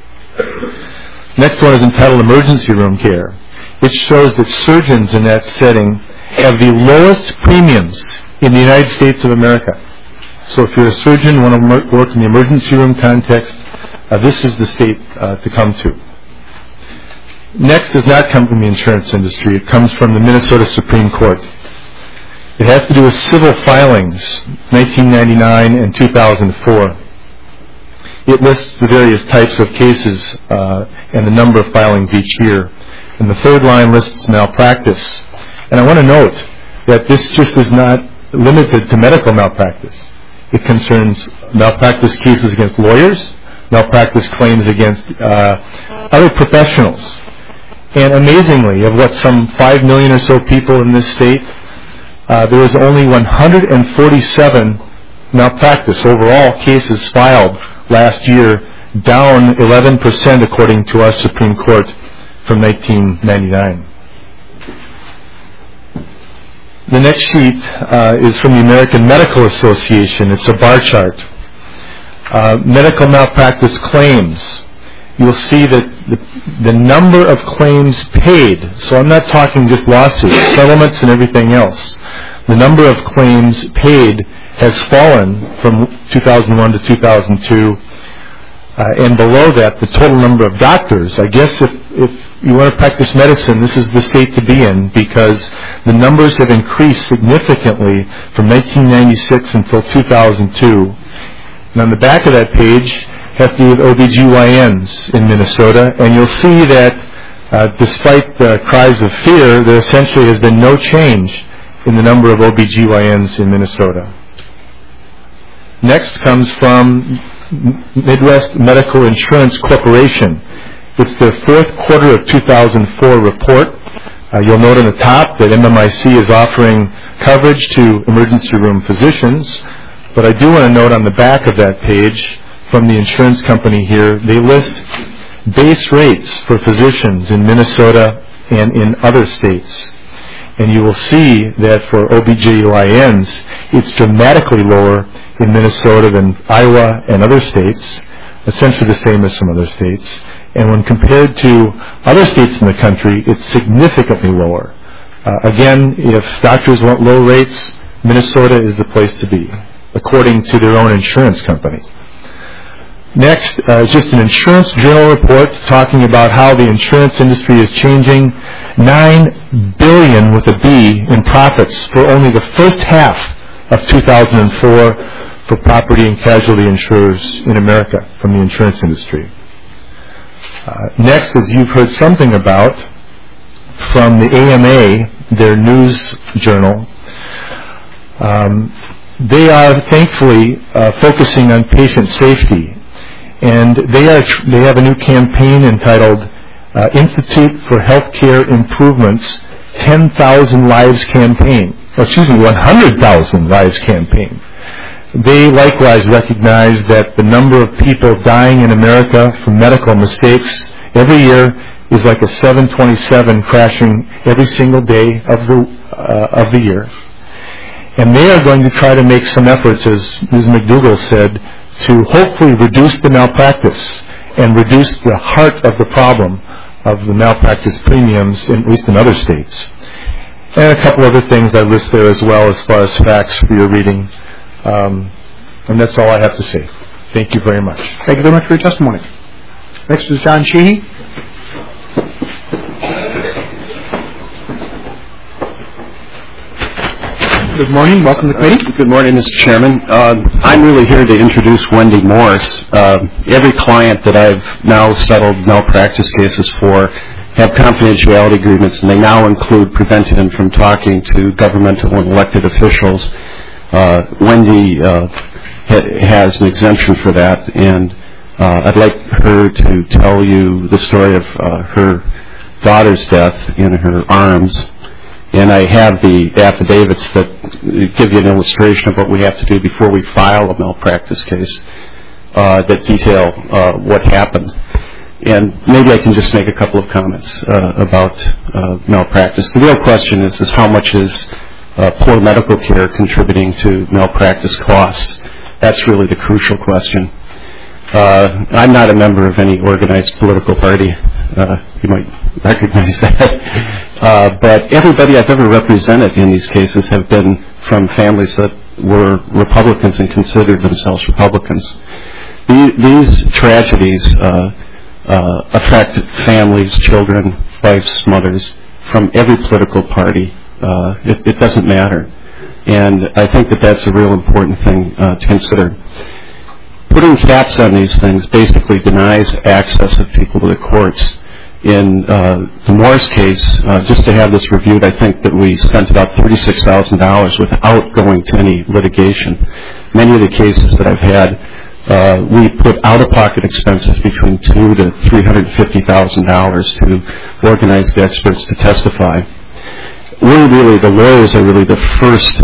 Next one is entitled emergency room care. It shows that surgeons in that setting have the lowest premiums in the United States of America. So if you're a surgeon and want to work in the emergency room context, uh, this is the state uh, to come to. Next does not come from the insurance industry. It comes from the Minnesota Supreme Court. It has to do with civil filings, nineteen ninety-nine and two thousand four. It lists the various types of cases uh, and the number of filings each year. And the third line lists malpractice. And I want to note that this just is not limited to medical malpractice. It concerns malpractice cases against lawyers, malpractice claims against uh, other professionals. And amazingly, of what, some five million or so people in this state, uh, there was only one hundred forty-seven malpractice overall cases filed last year, down eleven percent according to our Supreme Court from nineteen ninety-nine. The next sheet uh, is from the American Medical Association. It's a bar chart. Uh, medical malpractice claims. You'll see that the, the number of claims paid, so I'm not talking just lawsuits, settlements and everything else. The number of claims paid has fallen from two thousand one to two thousand two. Uh, and below that, the total number of doctors. I guess if, if you want to practice medicine, this is the state to be in, because the numbers have increased significantly from nineteen ninety-six until two thousand two. And on the back of that page has to do with O B G Y Ns in Minnesota, and you'll see that uh, despite the cries of fear, there essentially has been no change in the number of O B G Y Ns in Minnesota. Next comes from Midwest Medical Insurance Corporation. It's their fourth quarter of two thousand four report. Uh, you'll note on the top that M M I C is offering coverage to emergency room physicians, But I do want to note on the back of that page from the insurance company here, they list base rates for physicians in Minnesota and in other states. And you will see that for O B G Y Ns, it's dramatically lower in Minnesota than Iowa and other states, essentially the same as some other states. And when compared to other states in the country, it's significantly lower. Uh, again, if doctors want low rates, Minnesota is the place to be, according to their own insurance company. Next, uh, just an Insurance Journal report talking about how the insurance industry is changing. Nine billion with a B in profits for only the first half of two thousand four for property and casualty insurers in America from the insurance industry. Uh, next, as you've heard something about from the A M A, their news journal, um, they are thankfully uh, focusing on patient safety. And they are tr- they have a new campaign entitled uh, Institute for Healthcare Improvements ten thousand Lives Campaign, or excuse me, one hundred thousand Lives Campaign. They likewise recognize that the number of people dying in America from medical mistakes every year is like a seven twenty-seven crashing every single day of the uh, of the year. And they are going to try to make some efforts, as Miz McDougall said, to hopefully reduce the malpractice and reduce the heart of the problem of the malpractice premiums, in, at least in other states. And a couple other things I list there as well as far as facts for your reading. Um, and that's all I have to say. Thank you very much. Thank you very much for your testimony. Next is John Sheehy. Good morning. Welcome to the committee. Uh, good morning, Mister Chairman. Uh, I'm really here to introduce Wendy Morris. Uh, every client that I've now settled malpractice cases for have confidentiality agreements, and they now include preventing them from talking to governmental and elected officials. Uh, Wendy uh, ha- has an exemption for that, and uh, I'd like her to tell you the story of uh, her daughter's death in her arms. And I have the affidavits that give you an illustration of what we have to do before we file a malpractice case uh, that detail uh, what happened. And maybe I can just make a couple of comments uh, about uh, malpractice. The real question is, is how much is uh, poor medical care contributing to malpractice costs? That's really the crucial question. Uh, I'm not a member of any organized political party. Uh, you might recognize that. Uh, but everybody I've ever represented in these cases have been from families that were Republicans and considered themselves Republicans. The, these tragedies uh, uh, affect families, children, wives, mothers from every political party. Uh, it, it doesn't matter. And I think that that's a real important thing uh, to consider. Putting caps on these things basically denies access of people to the courts. In uh, the Morris case, uh, just to have this reviewed, I think that we spent about thirty-six thousand dollars without going to any litigation. Many of the cases that I've had, uh, we put out-of-pocket expenses between two to three hundred fifty thousand dollars to organize the experts to testify. We're really, the lawyers are really the first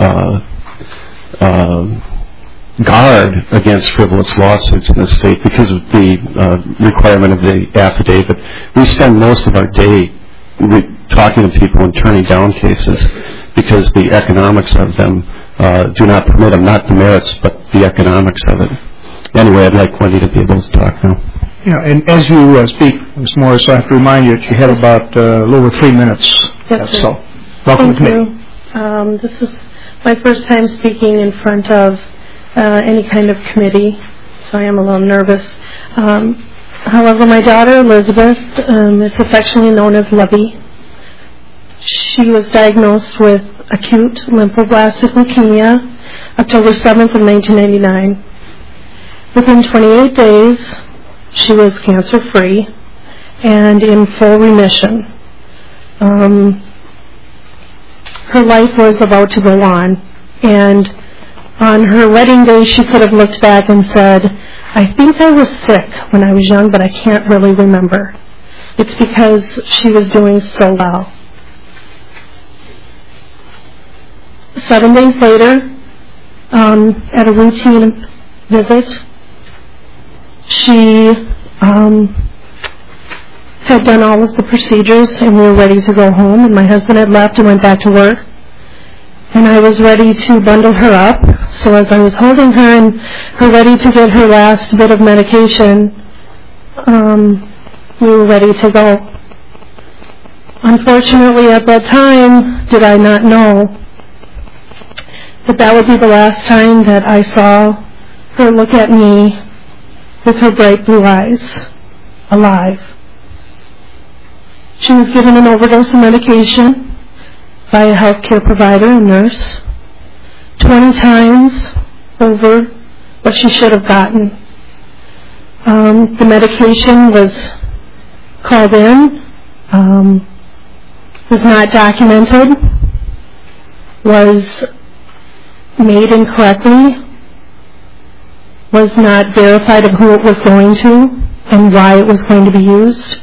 uh, uh, guard against frivolous lawsuits in the state because of the uh, requirement of the affidavit. We spend most of our day re- talking to people and turning down cases because the economics of them uh, do not permit them, not the merits, but the economics of it. Anyway, I'd like Wendy to be able to talk now. Yeah, and as you uh, speak, Miz Morris, I have to remind you that you have about uh, a little over three minutes. Yes, sir. So, welcome Thank to the you. committee. Um, this is my first time speaking in front of Uh, any kind of committee, so I am a little nervous. Um, however, my daughter, Elizabeth, um, is affectionately known as Lovey. She was diagnosed with acute lymphoblastic leukemia October seventh of nineteen ninety-nine. Within twenty-eight days, she was cancer-free and in full remission. Um, her life was about to go on, and on her wedding day, she could have looked back and said, I think I was sick when I was young, but I can't really remember. It's because she was doing so well. Seven days later, um, at a routine visit. She um, had done all of the procedures, and we were ready to go home, and my husband had left and went back to work. And I was ready to bundle her up. So as I was holding her and her ready to get her last bit of medication, um, we were ready to go. Unfortunately, at that time, did I not know that that would be the last time that I saw her look at me with her bright blue eyes, alive. She was given an overdose of medication by a healthcare provider and nurse, twenty times over what she should have gotten. Um, the medication was called in, um, was not documented, was made incorrectly, was not verified of who it was going to and why it was going to be used.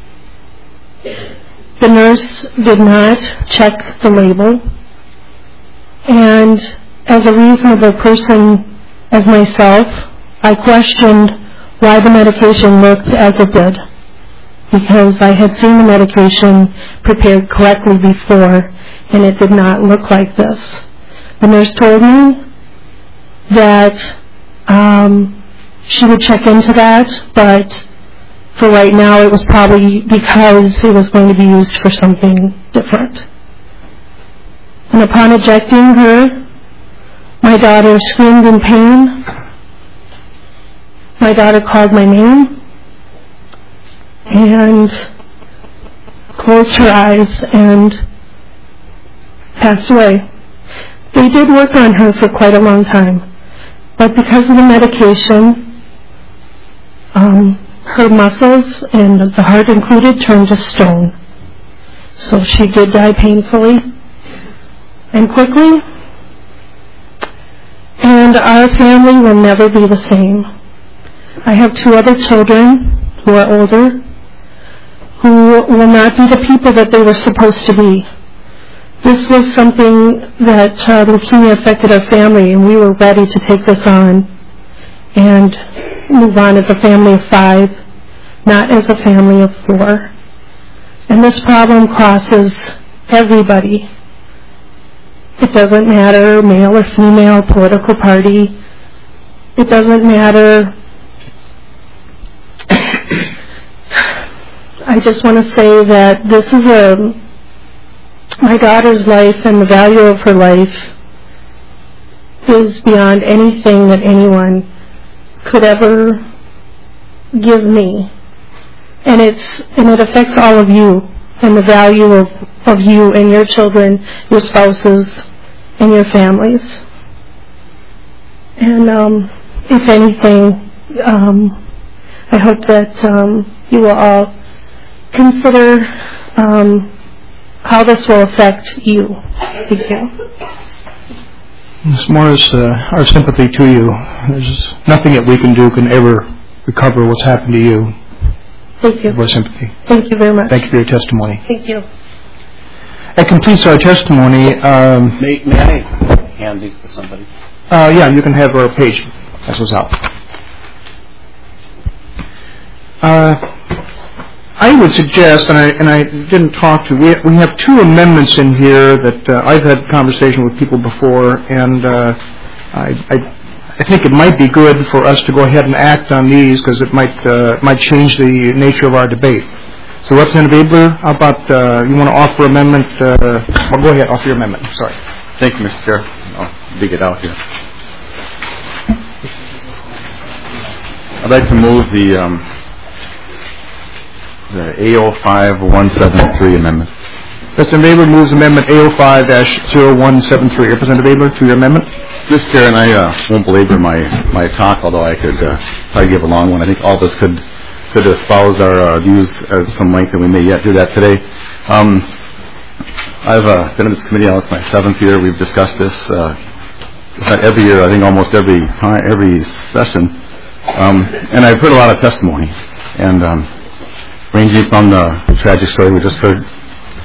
The nurse did not check the label, and as a reasonable person as myself, I questioned why the medication looked as it did, because I had seen the medication prepared correctly before, and it did not look like this. The nurse told me that um, she would check into that, but for right now it was probably because it was going to be used for something different. And upon ejecting her, my daughter screamed in pain. My daughter called my name and closed her eyes and passed away. They did work on her for quite a long time, but because of the medication, um, her muscles, and the heart included, turned to stone. So she did die painfully and quickly, and our family will never be the same. I have two other children who are older, who will not be the people that they were supposed to be. This was something that uh, leukemia affected our family, and we were ready to take this on and move on as a family of five, not as a family of four. And this problem crosses everybody. It doesn't matter male or female, political party. It doesn't matter. I just want to say that this is a my daughter's life, and the value of her life is beyond anything that anyone could ever give me. And it's and it affects all of you, and the value of, of you and your children, your spouses, and your families. And um, if anything, um, I hope that um, you will all consider um, how this will affect you. Thank you. Miz Morris, uh, our sympathy to you. There's nothing that we can do can ever recover what's happened to you. Thank you. Our sympathy. Thank you very much. Thank you for your testimony. Thank you. That completes our testimony. Um, May, may I hand these to somebody? uh, yeah, you can have our page. Pass those out. Uh, I would suggest, and I, and I didn't talk to, we, we have two amendments in here that uh, I've had conversation with people before, and uh, I, I I think it might be good for us to go ahead and act on these, because it might uh, might change the nature of our debate. So Representative Abler, how about uh, you want to offer amendment? Uh, well, go ahead, offer your amendment. Sorry. Thank you, Mister Chair. I'll dig it out here. I'd like to move the um, the A O five one seven three amendment. Representative Abler moves amendment A O five dash zero one seven three. Representative Abler, to your amendment. Mister Chair, and I uh, won't belabor my, my talk, although I could uh, probably give a long one. I think all of us could could espouse our uh, views at some length, and we may yet do that today. Um, I've uh, been in this committee now. It's my seventh year. We've discussed this uh, every year. I think almost every time, every session, um, and I've heard a lot of testimony, and um, ranging from the tragic story we just heard,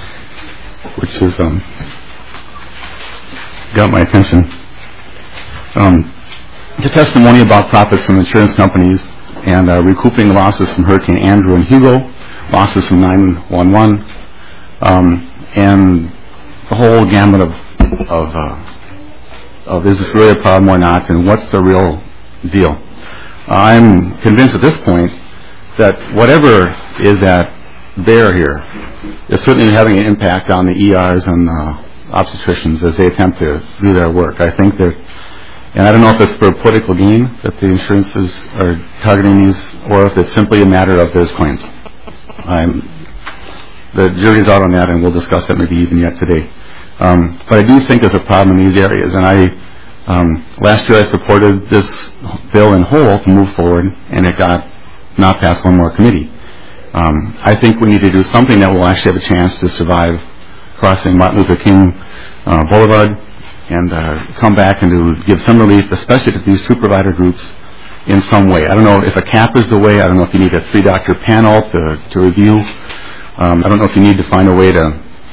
which has um, got my attention. Um, the testimony about profits from insurance companies and uh, recouping losses from Hurricane Andrew and Hugo, losses from nine one one, um, and the whole gamut of, of, uh, of is this really a problem or not, and what's the real deal. I'm convinced at this point that whatever is at bear here is certainly having an impact on the E Rs and uh, obstetricians as they attempt to do their work. I think that, and I don't know if it's for political gain that the insurances are targeting these, or if it's simply a matter of there's claims. I'm, the jury's out on that, and we'll discuss that maybe even yet today. Um, but I do think there's a problem in these areas, and I um, last year I supported this bill in whole to move forward, and it got not past one more committee. Um, I think we need to do something that will actually have a chance to survive crossing Martin Luther King uh, Boulevard and uh, come back and to give some relief, especially to these two provider groups in some way. I don't know if a cap is the way. I don't know if you need a three-doctor panel to, to review. Um, I don't know if you need to find a way to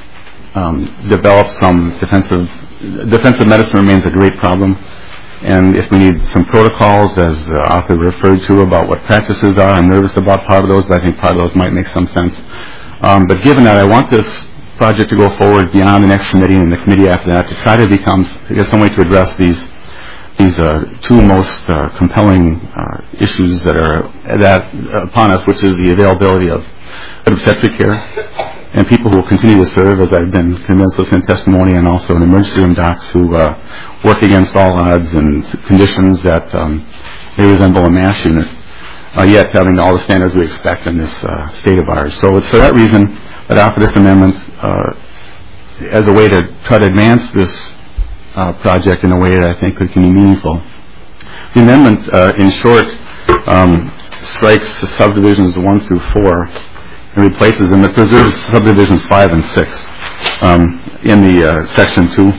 um, develop some defensive... Defensive medicine remains a great problem. And if we need some protocols, as uh, Arthur referred to, about what practices are, I'm nervous about part of those, but I think part of those might make some sense. Um, but given that, I want this project to go forward beyond the next committee and the committee after that to try to become, to get some way to address these these uh, two most uh, compelling uh, issues that are that uh, upon us, which is the availability of obstetric care and people who will continue to serve, as I've been convinced listening to testimony, and also in emergency room docs who uh, work against all odds and conditions that um, may resemble a MASH unit, uh, yet having all the standards we expect in this uh, state of ours. So it's for that reason that I offer this amendment uh, as a way to try to advance this uh, project in a way that I think can be meaningful. The amendment, uh, in short, um, strikes the subdivisions one through four and replaces them. It preserves subdivisions five and six um, in the uh, section two.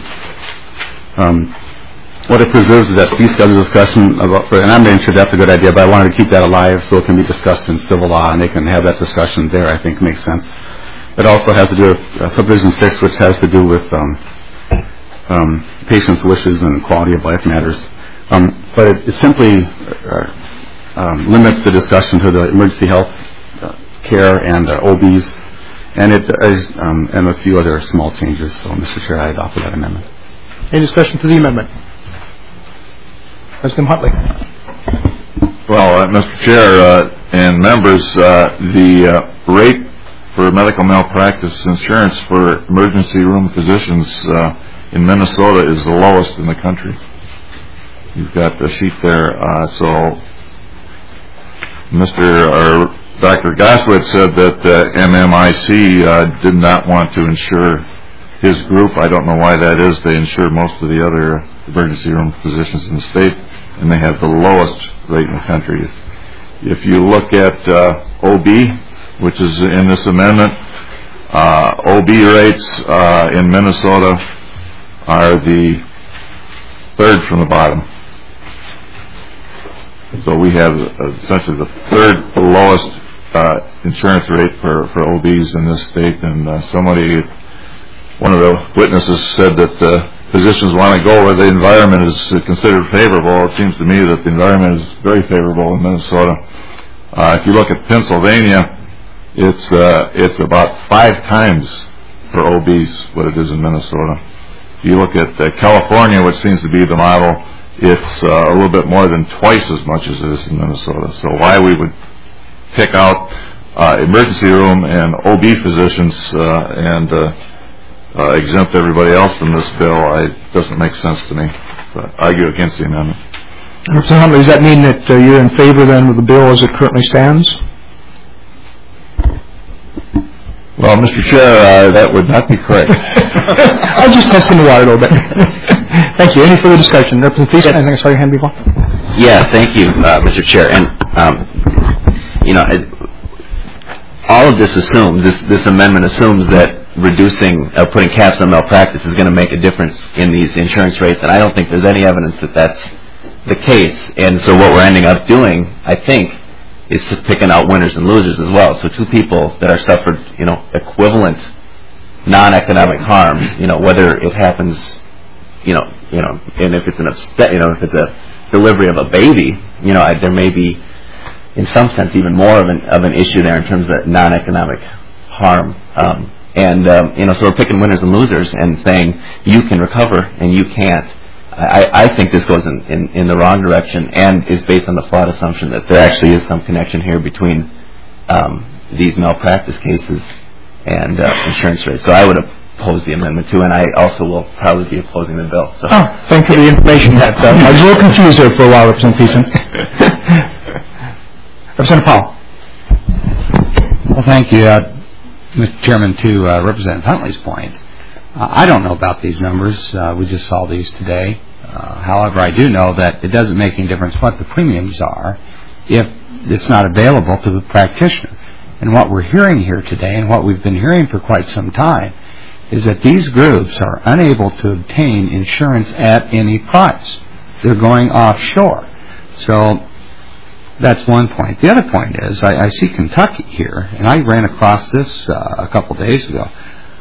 Um, what it preserves is that fee schedule discussion about, for, and I'm not sure that's a good idea, but I wanted to keep that alive so it can be discussed in civil law, and they can have that discussion there. I think makes sense. It also has to do with uh, subdivision six, which has to do with um, um, patients' wishes and quality of life matters. Um, but it, it simply uh, um, limits the discussion to the emergency health uh, care and uh, O Bs, and it is, um, and a few other small changes. So, Mister Chair, I offer that amendment. Any discussion for the amendment? President Huntley. Well, uh, Mister Chair uh, and members, uh, the uh, rate for medical malpractice insurance for emergency room physicians uh, in Minnesota is the lowest in the country. You've got the sheet there. Uh, so, Mister or Doctor Goswitz said that uh, M M I C uh, did not want to insure his group. I don't know why that is. They insure most of the other emergency room physicians in the state, and they have the lowest rate in the country. If, if you look at uh, O B, which is in this amendment, uh, O B rates uh, in Minnesota are the third from the bottom. So we have essentially the third lowest uh, insurance rate for, for O Bs in this state, and uh, somebody, one of the witnesses said that uh, physicians want to go where the environment is considered favorable. It seems to me that the environment is very favorable in Minnesota. Uh, if you look at Pennsylvania, it's uh, it's about five times for O Bs what it is in Minnesota. If you look at uh, California, which seems to be the model, it's uh, a little bit more than twice as much as it is in Minnesota. So why we would pick out uh, emergency room and O B physicians uh, and uh, uh, exempt everybody else from this bill, I, it doesn't make sense to me. But I argue against the amendment. Mister Huntley, does that mean that uh, you're in favor then of the bill as it currently stands? Well, Mister Chair, uh, that would not be correct. I'll just test in the water a little bit. Thank you. Any further discussion? Representative Thiessen, I think I saw your hand before. Yeah, thank you, uh, Mister Chair. And, um, you know, it, all of this assumes, this, this amendment assumes that reducing, uh, putting caps on malpractice is going to make a difference in these insurance rates, and I don't think there's any evidence that that's the case. And so what we're ending up doing, I think, is picking out winners and losers as well. So two people that are suffered, you know, equivalent non-economic harm, you know, whether it happens you know, you know, and if it's an obst- you know, if it's a delivery of a baby, you know, I, there may be, in some sense, even more of an of an issue there in terms of non-economic harm. Um, and um, you know, so we're picking winners and losers and saying you can recover and you can't. I, I think this goes in, in, in the wrong direction and is based on the flawed assumption that there actually is some connection here between um, these malpractice cases and uh, insurance rates. So I would oppose the amendment too, and I also will probably be opposing the bill. So. Oh, thank you for the information. That uh, I was a little confused there for a while, Representative Thiessen. Representative Powell. Well, thank you, uh, Mister Chairman. To uh, Representative Huntley's point, uh, I don't know about these numbers. Uh, we just saw these today. Uh, however, I do know that it doesn't make any difference what the premiums are if it's not available to the practitioner. And what we're hearing here today, and what we've been hearing for quite some time, is that these groups are unable to obtain insurance at any price. They're going offshore. So that's one point. The other point is, I, I see Kentucky here, and I ran across this uh, a couple days ago.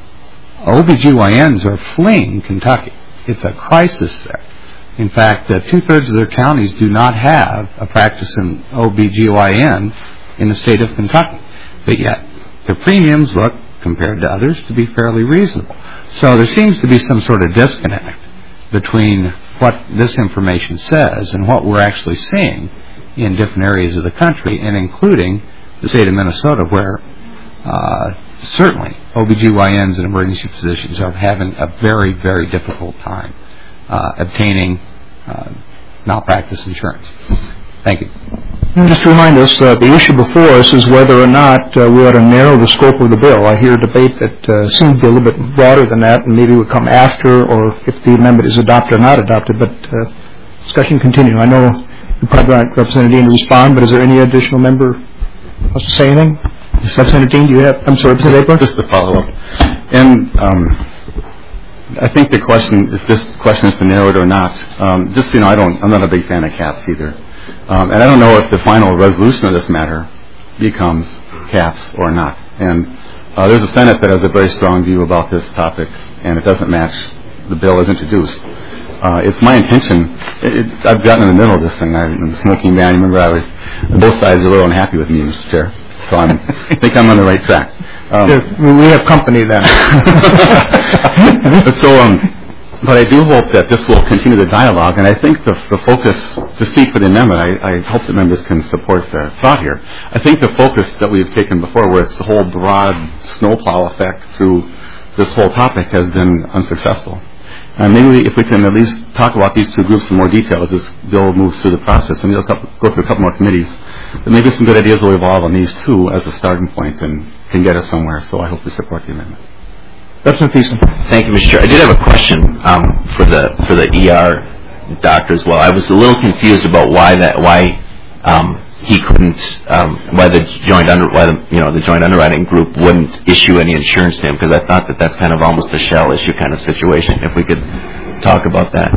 O B G Y Ns are fleeing Kentucky. It's a crisis there. In fact, uh, two-thirds of their counties do not have a practice in O B G Y N in the state of Kentucky. But yet, their premiums look, compared to others, to be fairly reasonable. So there seems to be some sort of disconnect between what this information says and what we're actually seeing in different areas of the country, and including the state of Minnesota, where uh, certainly O B G Y Ns and emergency physicians are having a very, very difficult time uh, obtaining uh, malpractice insurance. Thank you. And just to remind us, uh, the issue before us is whether or not uh, we ought to narrow the scope of the bill. I hear a debate that uh, seems to be a little bit broader than that, and maybe would come after, or if the amendment is adopted or not adopted. But uh, discussion continue. I know you probably want Representative Dean to respond, but is there any additional member who wants to say anything? Representative Dean, do you have? I'm sorry, Representative April? Just to follow up, and um, I think the question, if this question is to narrow it or not, um, just you know, I don't, I'm not a big fan of caps either. Um, and I don't know if the final resolution of this matter becomes caps or not. And uh, there's a Senate that has a very strong view about this topic, and it doesn't match the bill as introduced. Uh, it's my intention. It, it, I've gotten in the middle of this thing. I'm a smoking man. Remember, I was both sides are a little unhappy with me, Mister Chair. So I'm, I think I'm on the right track. Um, we have company then. so. Um, But I do hope that this will continue the dialogue, and I think the, the focus, to speak for the amendment, I, I hope that members can support the thought here. I think the focus that we've taken before, where it's the whole broad snowplow effect through this whole topic, has been unsuccessful. And maybe if we can at least talk about these two groups in more detail as this bill moves through the process, and we'll go through a couple more committees, but maybe some good ideas will evolve on these two as a starting point and can get us somewhere. So I hope we support the amendment. Thank you, Mister Chair. I did have a question um, for the for the E R doctor as well. I was a little confused about why that why um, he couldn't um, why the joint under why the you know the joint underwriting group wouldn't issue any insurance to him, because I thought that that's kind of almost a shell issue kind of situation. If we could talk about that.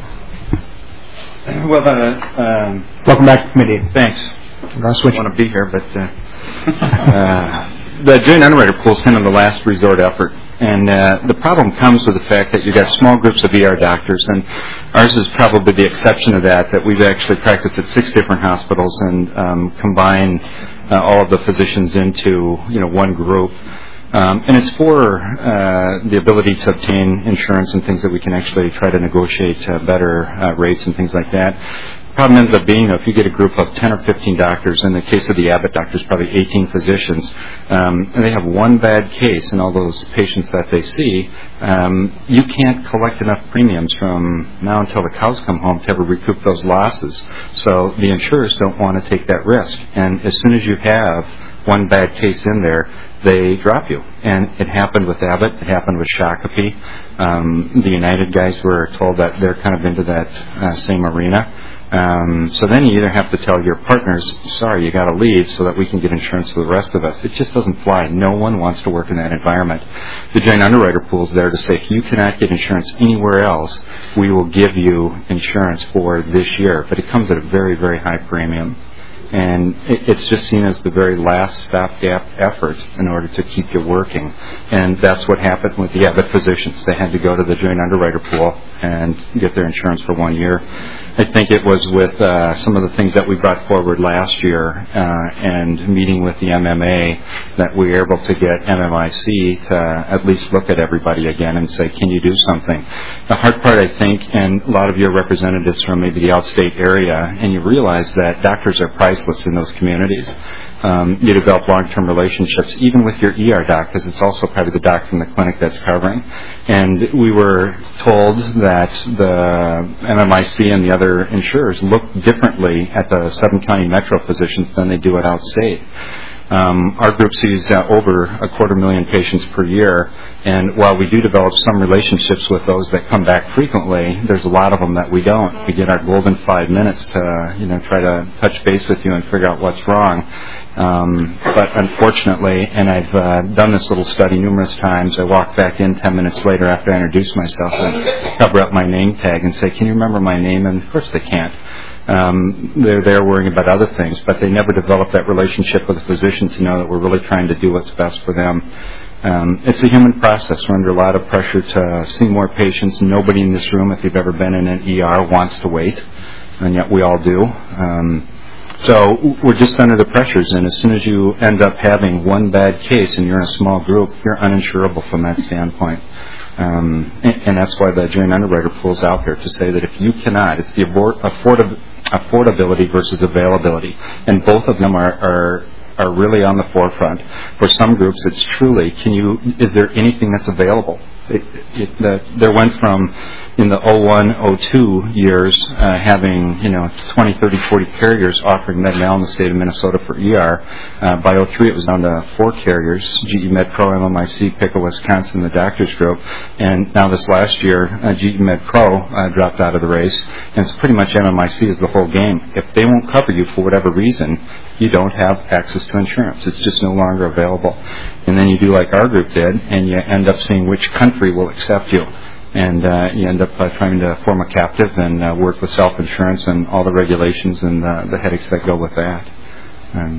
Well, uh, um, welcome back to committee. Thanks. I want to be here, but uh, uh, the joint underwriter pool is kind of the last resort effort. And uh, the problem comes with the fact that you've got small groups of E R doctors, and ours is probably the exception to that, that we've actually practiced at six different hospitals and um, combine uh, all of the physicians into, you know, one group. Um, and it's for uh, the ability to obtain insurance and things that we can actually try to negotiate uh, better uh, rates and things like that. Problem ends up being, you know, if you get a group of ten or fifteen doctors, in the case of the Abbott doctors, probably eighteen physicians, um, and they have one bad case in all those patients that they see, um, you can't collect enough premiums from now until the cows come home to ever recoup those losses. So the insurers don't want to take that risk. And as soon as you have one bad case in there, they drop you. And it happened with Abbott. It happened with Shakopee. Um, the United guys were told that they're kind of into that uh, same arena. Um, so then you either have to tell your partners, sorry, you got to leave so that we can get insurance for the rest of us. It just doesn't fly. No one wants to work in that environment. The joint underwriter pool is there to say, if you cannot get insurance anywhere else, we will give you insurance for this year. But it comes at a very, very high premium. And it, it's just seen as the very last stopgap effort in order to keep you working. And that's what happened with the Abbott physicians. They had to go to the joint underwriter pool and get their insurance for one year. I think it was with uh, some of the things that we brought forward last year uh, and meeting with the M M A that we were able to get M M I C to at least look at everybody again and say, can you do something? The hard part, I think, and a lot of your representatives from maybe the outstate area, and you realize that doctors are priceless in those communities. Um, you develop long-term relationships, even with your E R doc, because it's also probably the doc from the clinic that's covering. And we were told that the M M I C and the other insurers look differently at the seven-county metro physicians than they do at outstate. Um, our group sees uh, over a quarter million patients per year, and while we do develop some relationships with those that come back frequently, there's a lot of them that we don't. We get our golden five minutes to, you know, try to touch base with you and figure out what's wrong. Um, but unfortunately, and I've uh, done this little study numerous times, I walk back in ten minutes later after I introduce myself and cover up my name tag and say, can you remember my name? And of course they can't. Um, they're there worrying about other things, but they never develop that relationship with the physician to know that we're really trying to do what's best for them. Um, it's a human process. We're under a lot of pressure to see more patients. Nobody in this room, if you've ever been in an E R, wants to wait, and yet we all do. Um, so we're just under the pressures, and as soon as you end up having one bad case and you're in a small group, you're uninsurable from that standpoint. Um, and, and that's why the joint underwriter pool's out there to say that if you cannot, it's the abort, affordab, affordability versus availability, and both of them are, are are really on the forefront. For some groups, it's truly, can you? Is there anything that's available? It, it, the, there went from in the oh one, oh two years uh, having, you know, twenty, thirty, forty carriers offering Med-Mal in the state of Minnesota for E R. Uh, by oh three, it was down to four carriers, G E Med-Pro, M M I C, Pickle, Wisconsin, the Doctors Group. And now this last year, uh, G E Med-Pro uh, dropped out of the race. And it's pretty much M M I C is the whole game. If they won't cover you for whatever reason, you don't have access to insurance. It's just no longer available. And then you do like our group did, and you end up seeing which country will accept you. And uh, you end up uh, trying to form a captive and uh, work with self-insurance and all the regulations and uh, the headaches that go with that. Um,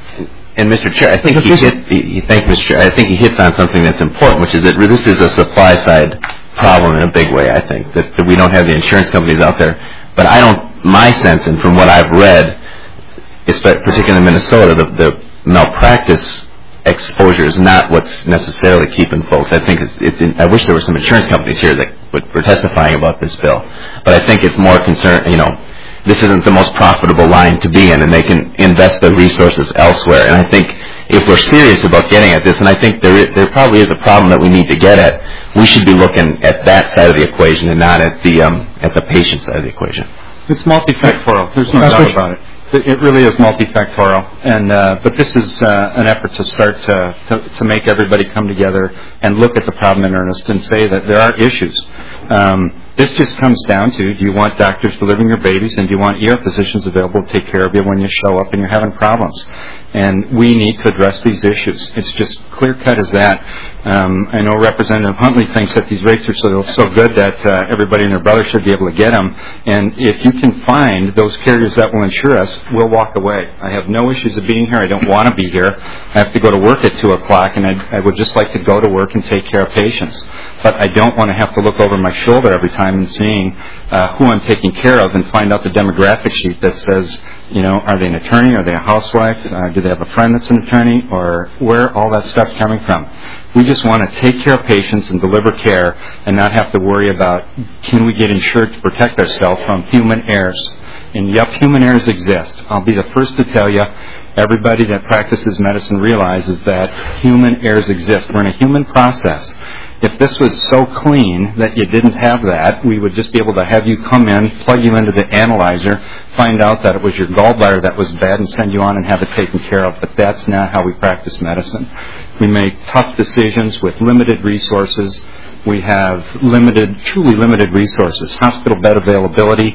and Mister Chair, I think he hit. He, thank Mister Chair. I think he hits on something that's important, which is that this is a supply side problem in a big way. I think that, that we don't have the insurance companies out there, but I don't. My sense, and from what I've read, particularly in Minnesota, the, the malpractice exposure is not what's necessarily keeping folks. I think it's, it's in, I wish there were some insurance companies here that were testifying about this bill, but I think it's more concern. You know, this isn't the most profitable line to be in, and they can invest the resources elsewhere. And I think if we're serious about getting at this, and I think there is, there probably is a problem that we need to get at, we should be looking at that side of the equation and not at the um, at the patient side of the equation. It's multifactorial. There's no doubt about it. It really is multifactorial, and uh, but this is uh, an effort to start to, to to make everybody come together and look at the problem in earnest and say that there are issues. Um, this just comes down to: do you want doctors delivering your babies, and do you want E R physicians available to take care of you when you show up and you're having problems? And we need to address these issues. It's just clear cut as that. Um, I know Representative Huntley thinks that these rates are so so good that uh, everybody and their brother should be able to get them. And if you can find those carriers that will insure us, we'll walk away. I have no issues of being here. I don't want to be here. I have to go to work at two o'clock, and I, I would just like to go to work and take care of patients. But I don't want to have to look over my shoulder every time and seeing uh, who I'm taking care of and find out the demographic sheet that says, you know, are they an attorney? Are they a housewife? Uh, do they have a friend that's an attorney? Or where all that stuff's coming from? We just want to take care of patients and deliver care and not have to worry about, can we get insured to protect ourselves from human errors? And yep, human errors exist. I'll be the first to tell you, everybody that practices medicine realizes that human errors exist. We're in a human process. If this was so clean that you didn't have that, we would just be able to have you come in, plug you into the analyzer, find out that it was your gallbladder that was bad, and send you on and have it taken care of. But that's not how we practice medicine. We make tough decisions with limited resources. We have limited, truly limited resources. Hospital bed availability.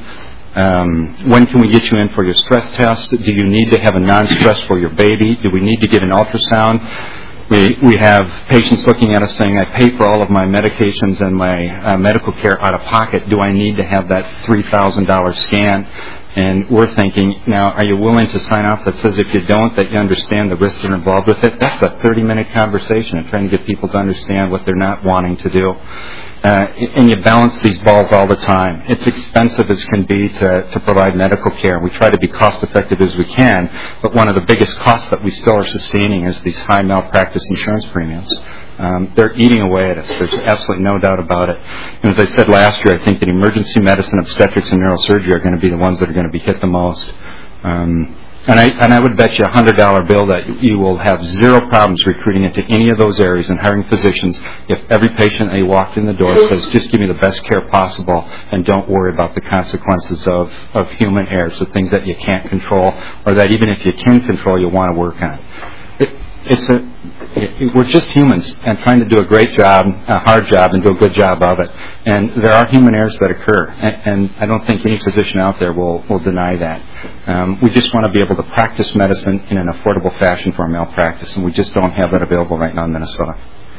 Um, when can we get you in for your stress test? Do you need to have a non-stress for your baby? Do we need to get an ultrasound? We we have patients looking at us saying, I pay for all of my medications and my uh, medical care out of pocket. Do I need to have that three thousand dollars scan? And we're thinking, now, are you willing to sign off that says if you don't, that you understand the risks that are involved with it? That's a thirty-minute conversation and trying to get people to understand what they're not wanting to do. Uh, and you balance these balls all the time. It's expensive as can be to, to provide medical care. We try to be cost effective as we can, but one of the biggest costs that we still are sustaining is these high malpractice insurance premiums. Um, they're eating away at us. There's absolutely no doubt about it. And as I said last year, I think that emergency medicine, obstetrics, and neurosurgery are going to be the ones that are going to be hit the most. Um, and I and I would bet you a hundred dollar bill that you will have zero problems recruiting into any of those areas and hiring physicians if every patient that you walked in the door says, just give me the best care possible and don't worry about the consequences of, of human errors, the things that you can't control or that even if you can control, you want to work on. It, it's a We're just humans and trying to do a great job, a hard job, and do a good job of it. And there are human errors that occur, and, and I don't think any physician out there will, will deny that. Um, we just want to be able to practice medicine in an affordable fashion for our malpractice, and we just don't have that available right now in Minnesota.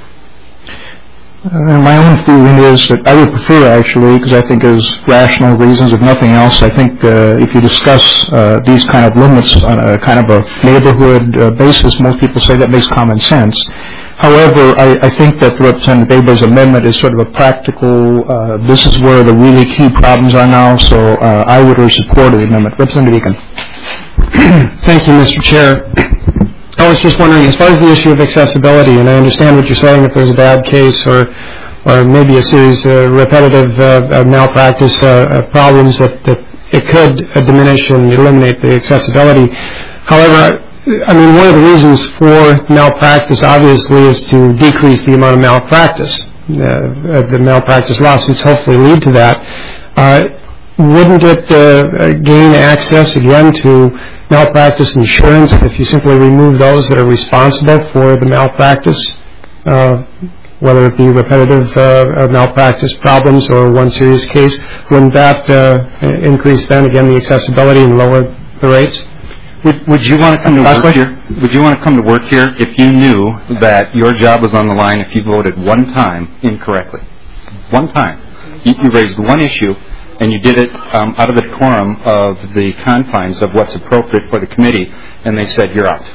Uh, my own feeling is that I would prefer, actually, because I think there's rational reasons, if nothing else. I think uh, if you discuss uh, these kind of limits on a kind of a neighborhood uh, basis, most people say that makes common sense. However, I, I think that Representative Aber's amendment is sort of a practical, uh, this is where the really key problems are now, so uh, I would urge support of the amendment. Representative Eakin. Thank you, Mister Chair. I was just wondering, as far as the issue of accessibility, and I understand what you're saying, if there's a bad case or or maybe a series of repetitive uh, malpractice uh, problems, that, that it could uh, diminish and eliminate the accessibility. However, I mean, one of the reasons for malpractice, obviously, is to decrease the amount of malpractice. Uh, the malpractice lawsuits hopefully lead to that. Uh, wouldn't it uh, gain access, again, to malpractice insurance if you simply remove those that are responsible for the malpractice, uh, whether it be repetitive uh, malpractice problems or one serious case? Wouldn't that uh, increase then again the accessibility and lower the rates? Would, would you want to come to work here? Would you want to come to work here if you knew that your job was on the line if you voted one time incorrectly? One time. You, you raised one issue, and you did it um, out of the decorum of the confines of what's appropriate for the committee, and they said you're out.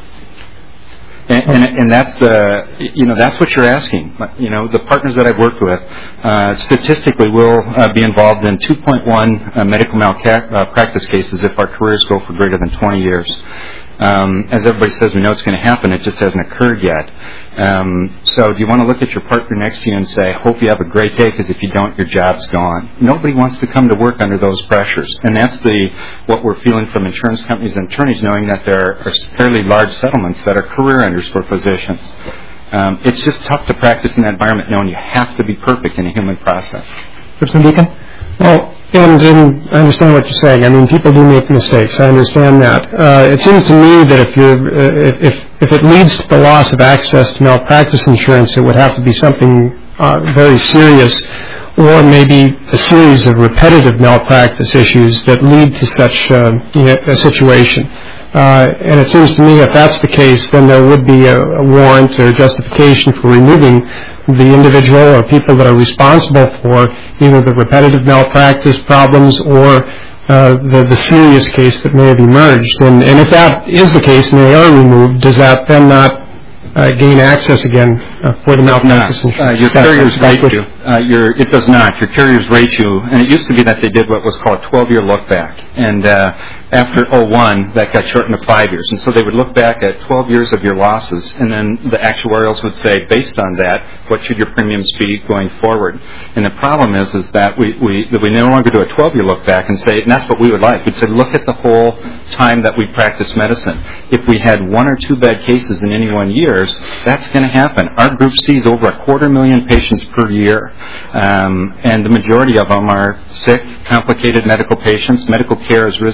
And, and, and that's the, you know, that's what you're asking. You know, the partners that I've worked with, uh, statistically, will uh, be involved in two point one uh, medical malpractice cases if our careers go for greater than twenty years. Um, as everybody says, we know it's going to happen. It just hasn't occurred yet. Um, so do you want to look at your partner next to you and say, hope you have a great day, because if you don't, your job's gone? Nobody wants to come to work under those pressures. And that's the what we're feeling from insurance companies and attorneys, knowing that there are fairly large settlements that are career enders for physicians. Um, it's just tough to practice in that environment knowing you have to be perfect in a human process. Representative Deacon? Well, And, and I understand what you're saying. I mean, people do make mistakes. I understand that. Uh, it seems to me that if you're, uh, if if it leads to the loss of access to malpractice insurance, it would have to be something uh, very serious, or maybe a series of repetitive malpractice issues that lead to such uh, you know, a situation. Uh, and it seems to me if that's the case, then there would be a, a warrant or justification for removing the individual or people that are responsible for either the repetitive malpractice problems or uh, the, the serious case that may have emerged. And, and if that is the case and they are removed, does that then not uh, gain access again uh, for the malpractice insurance? Uh, your carriers rate you. Uh, your, it does not. Your carriers rate you. And it used to be that they did what was called a twelve-year look back. And uh, after oh one, that got shortened to five years. And so they would look back at twelve years of your losses, and then the actuarials would say, based on that, what should your premiums be going forward? And the problem is, is that we, we, that we no longer do a twelve-year look back and say, and that's what we would like. We'd say, look at the whole time that we practice medicine. If we had one or two bad cases in any one year, that's going to happen. Our group sees over a quarter million patients per year, um, and the majority of them are sick, complicated medical patients. Medical care has risen to a very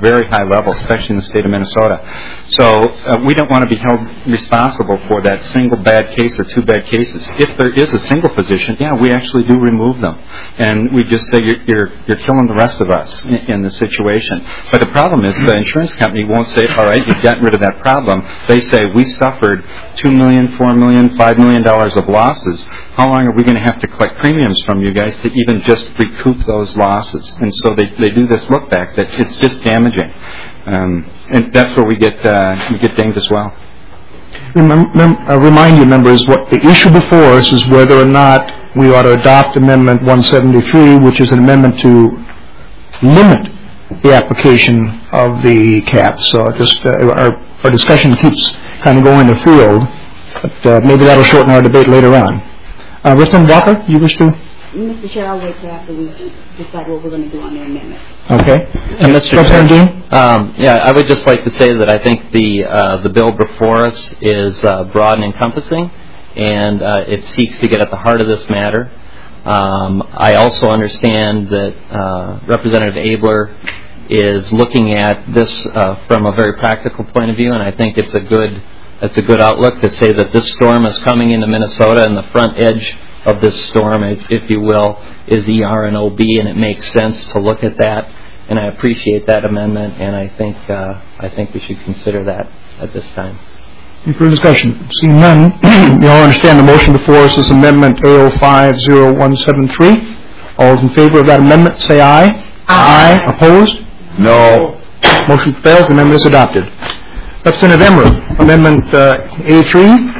very high level, especially in the state of Minnesota. So uh, we don't want to be held responsible for that single bad case or two bad cases. If there is a single physician, yeah, we actually do remove them. And we just say you're, you're, you're killing the rest of us in, in the situation. But the problem is the insurance company won't say, all right, you've gotten rid of that problem. They say, we suffered two million dollars, four million dollars, five million dollars of losses. How long are we going to have to collect premiums from you guys to even just recoup those losses? And so they, they do this look back that it's just damaging. Um, and that's where we get, uh, we get dinged as well. Remem- uh, remind you, members, what the issue before us is whether or not we ought to adopt Amendment one seventy-three, which is an amendment to limit the application of the cap. So just uh, our, our discussion keeps kind of going afield, but uh, maybe that'll shorten our debate later on. Uh, Representative Walker, you wish to? Mister Chair, I'll wait till after we decide what we're going to do on the amendment. Okay. And Mister Chair, um, yeah, I would just like to say that I think the uh, the bill before us is uh, broad and encompassing, and uh, it seeks to get at the heart of this matter. Um, I also understand that uh, Representative Abler is looking at this uh, from a very practical point of view, and I think it's a good it's a good outlook to say that this storm is coming into Minnesota, and the front edge of this storm, if, if you will, is E R and O B, and it makes sense to look at that. And I appreciate that amendment, and I think uh, I think we should consider that at this time. Any further discussion? Seeing none, you all understand the motion before us is Amendment A O five oh one seven three. All those in favor of that amendment, say aye. Aye. Aye. Opposed? No. Motion fails. The amendment is adopted. Representative Emmer, Amendment uh, A three.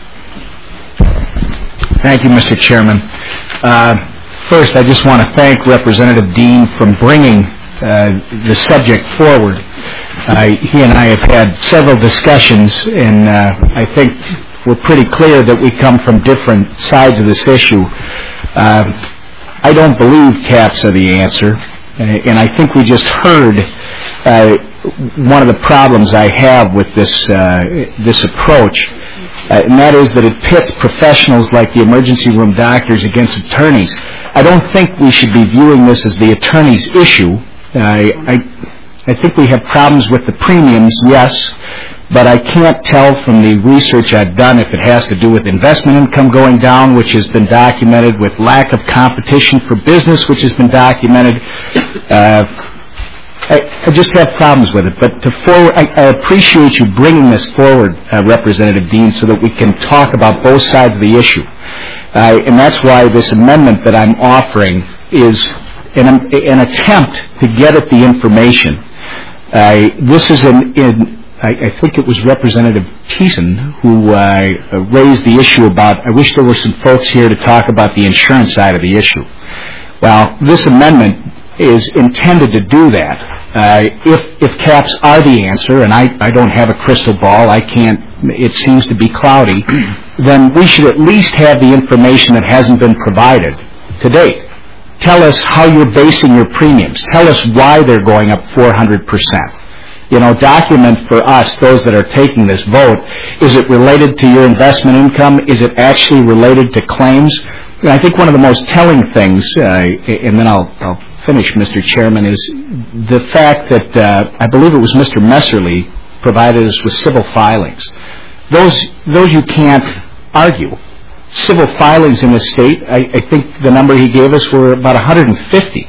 Thank you, Mister Chairman. Uh, first, I just want to thank Representative Dean for bringing uh, the subject forward. Uh, he and I have had several discussions, and uh, I think we're pretty clear that we come from different sides of this issue. Uh, I don't believe caps are the answer, uh, and I think we just heard uh, one of the problems I have with this uh, this approach. Uh, and that is that it pits professionals like the emergency room doctors against attorneys. I don't think we should be viewing this as the attorney's issue. Uh, I, I think we have problems with the premiums, yes, but I can't tell from the research I've done if it has to do with investment income going down, which has been documented, with lack of competition for business, which has been documented. Uh, I, I just have problems with it, but to forward, I, I appreciate you bringing this forward, uh, Representative Dean, so that we can talk about both sides of the issue. Uh, and that's why this amendment that I'm offering is an, an attempt to get at the information. Uh, this is in, in I, I think it was Representative Thiessen who uh, raised the issue about, I wish there were some folks here to talk about the insurance side of the issue. Well, this amendment is intended to do that. Uh, if if caps are the answer, and I, I don't have a crystal ball, I can't, it seems to be cloudy, then we should at least have the information that hasn't been provided to date. Tell us how you're basing your premiums. Tell us why they're going up four hundred percent. You know, document for us, those that are taking this vote, is it related to your investment income? Is it actually related to claims? And I think one of the most telling things, uh, and then I'll, I'll finish, Mister Chairman, is the fact that uh, I believe it was Mister Messerly provided us with civil filings. Those those you can't argue. Civil filings in the state, I, I think the number he gave us were about one hundred fifty.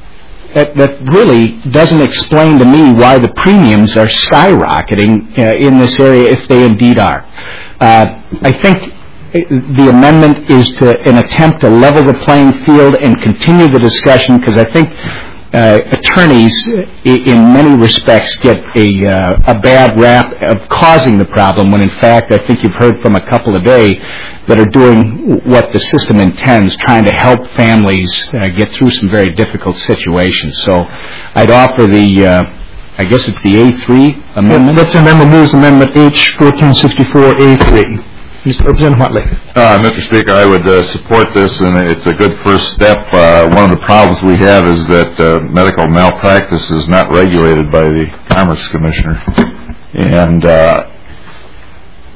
That, that really doesn't explain to me why the premiums are skyrocketing uh, in this area, if they indeed are. Uh, I think the amendment is to an attempt to level the playing field and continue the discussion, because I think uh, attorneys, in many respects, get a uh, a bad rap of causing the problem, when in fact I think you've heard from a couple today that are doing what the system intends, trying to help families uh, get through some very difficult situations. So I'd offer the, uh, I guess it's the A three amendment. Let's remember moves Amendment H fourteen sixty-four A three. Mister Representative Whitley. Uh, Mister Speaker, I would uh, support this, and it's a good first step. Uh, one of the problems we have is that uh, medical malpractice is not regulated by the Commerce Commissioner, and uh,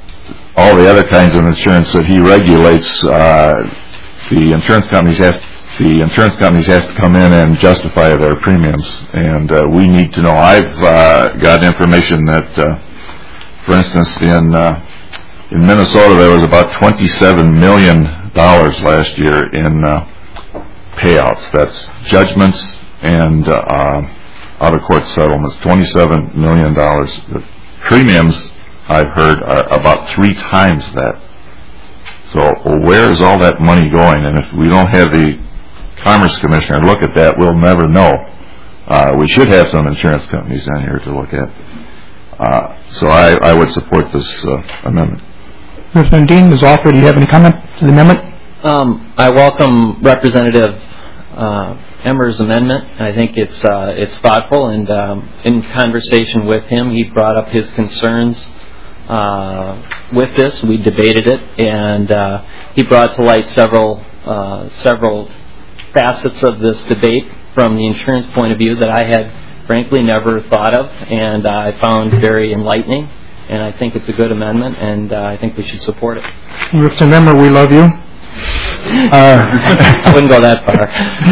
all the other kinds of insurance that he regulates, uh, the insurance companies have the insurance companies have to come in and justify their premiums, and uh, we need to know. I've uh, got information that, uh, for instance, in uh, in Minnesota there was about twenty-seven million dollars last year in uh, payouts. That's judgments and uh, uh, out-of-court settlements. twenty-seven million dollars. The premiums, I've heard, are about three times that. So where is all that money going? And if we don't have the Commerce Commissioner look at that, we'll never know. Uh, we should have some insurance companies down here to look at. Uh, so I, I would support this uh, amendment. Representative Dean is offered. Do you have any comment to the amendment? Um, I welcome Representative uh, Emmer's amendment. I think it's uh, it's thoughtful, and um, in conversation with him, he brought up his concerns uh, with this. We debated it, and uh, he brought to light several uh, several facets of this debate from the insurance point of view that I had frankly never thought of, and uh, I found very enlightening, and I think it's a good amendment, and uh, I think we should support it. Representative Emmer, we love you. Uh, I wouldn't go that far.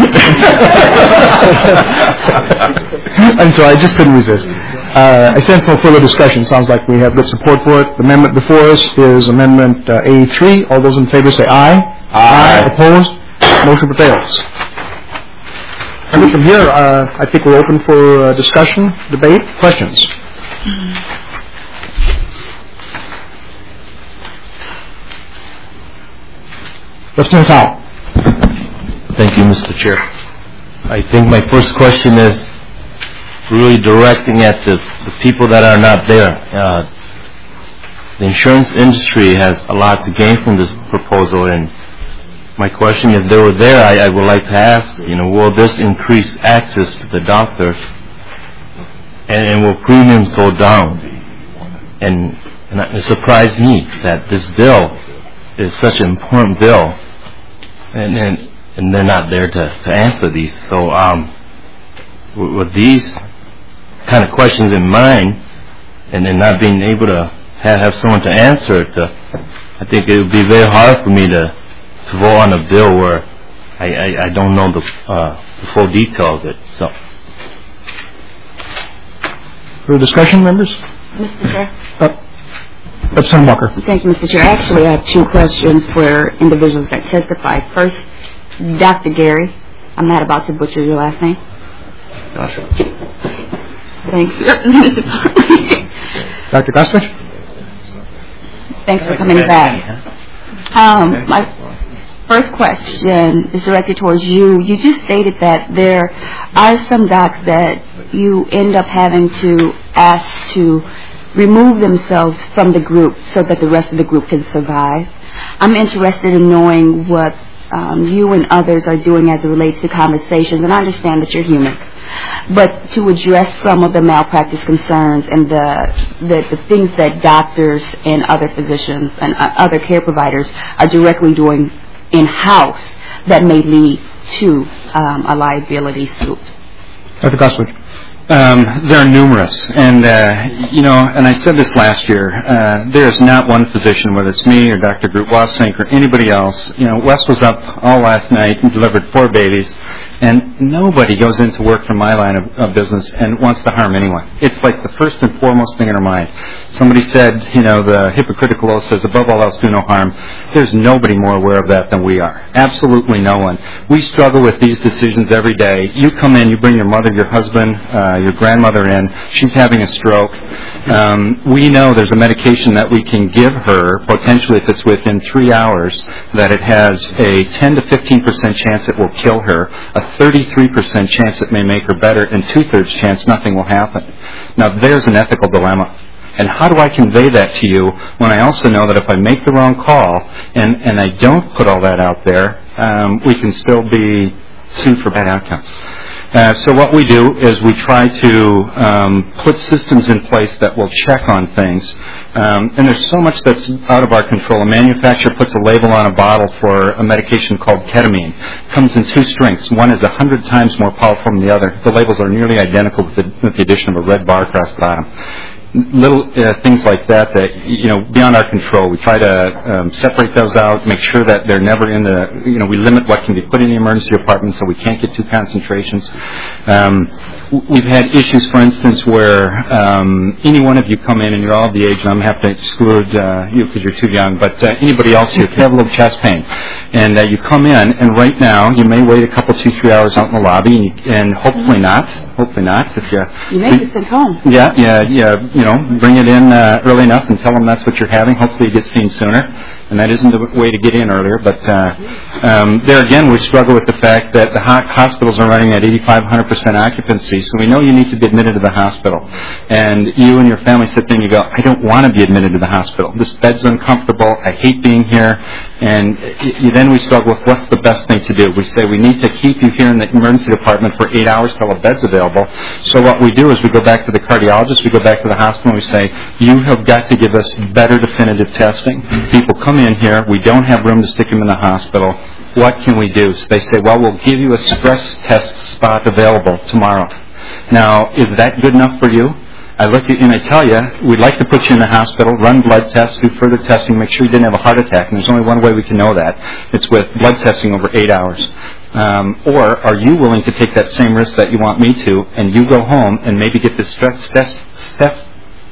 I'm sorry, I just couldn't resist. Uh, I sense no further discussion. Sounds like we have good support for it. The amendment before us is Amendment uh, A three. All those in favor say aye. Aye. Opposed? Motion prevails. And from here, uh, I think we're open for uh, discussion, debate, questions. Representative Powell. Thank you, Mister Chair. I think my first question is really directing at the, the people that are not there. Uh, the insurance industry has a lot to gain from this proposal, and my question, if they were there, I, I would like to ask, you know, will this increase access to the doctors, and, and will premiums go down? And, and it surprised me that this bill is such an important bill, and and, and they're not there to, to answer these. So um, with these kind of questions in mind, and then not being able to have, have someone to answer it, uh, I think it would be very hard for me to to vote on a bill where I, I, I don't know the, uh, the full detail of it. So, further discussion, members? Mister Chair. Uh, Representative Walker. Thank you, Mister Chair. Actually, I have two questions for individuals that testify. First, Doctor Gary. I'm not about to butcher your last name. Gotcha. Thanks, Representative. Doctor Gosvich. Thanks for coming back. Um, my first question is directed towards you. You just stated that there are some docs that you end up having to ask to remove themselves from the group so that the rest of the group can survive. I'm interested in knowing what um, you and others are doing as it relates to conversations, and I understand that you're human, but to address some of the malpractice concerns and the the, the things that doctors and other physicians and uh, other care providers are directly doing in-house that may lead to um, a liability suit. Doctor Goswitch. Um, there are numerous, and uh, you know, and I said this last year. Uh, there is not one physician, whether it's me or Doctor Groot Wassink or anybody else. You know, Wes was up all last night and delivered four babies, and nobody goes into work from my line of, of business and wants to harm anyone. It's like the first and foremost thing in our mind. Somebody said, you know, the Hippocratic Oath says, above all else, do no harm. There's nobody more aware of that than we are. Absolutely no one. We struggle with these decisions every day. You come in, you bring your mother, your husband, uh, your grandmother in. She's having a stroke. Um, we know there's a medication that we can give her, potentially if it's within three hours, that it has a ten to fifteen percent chance it will kill her, a thirty-three percent chance it may make her better, and two-thirds chance nothing will happen. Now, there's an ethical dilemma. And how do I convey that to you when I also know that if I make the wrong call and, and I don't put all that out there, um, we can still be sued for bad outcomes. Uh, so what we do is we try to um, put systems in place that will check on things. Um, and there's so much that's out of our control. A manufacturer puts a label on a bottle for a medication called ketamine. It comes in two strengths. One is a hundred times more powerful than the other. The labels are nearly identical with the, with the addition of a red bar across the bottom. little uh, things like that that, you know, beyond our control. We try to um, separate those out, make sure that they're never in the, you know, we limit what can be put in the emergency department so we can't get two concentrations. Um, we've had issues, for instance, where um, any one of you come in and you're all of the age, and I'm going to have to exclude uh, you because you're too young, but uh, anybody else here, if you have a little chest pain, and uh, you come in, and right now you may wait a couple, two, three hours out in the lobby, and, you, and hopefully not, hopefully not, if you... You may get sent home. Yeah, yeah, yeah, you know, bring it in uh, early enough and tell them that's what you're having. Hopefully you get seen sooner. And that isn't the way to get in earlier. But uh, um, there again, we struggle with the fact that the ho- hospitals are running at eighty-five, one hundred percent occupancy. So we know you need to be admitted to the hospital. And you and your family sit there and you go, I don't want to be admitted to the hospital. This bed's uncomfortable. I hate being here. And y- then we struggle with what's the best thing to do. We say we need to keep you here in the emergency department for eight hours till a bed's available. So what we do is we go back to the cardiologist, we go back to the hospital, and we say, you have got to give us better definitive testing. People come in here, we don't have room to stick them in the hospital. What can we do? So they say, well, we'll give you a stress test spot available tomorrow. Now, is that good enough for you? I look at you and I tell you, we'd like to put you in the hospital, run blood tests, do further testing, make sure you didn't have a heart attack. And there's only one way we can know that. It's with blood testing over eight hours. Um, or are you willing to take that same risk that you want me to, and you go home and maybe get this stress test, test,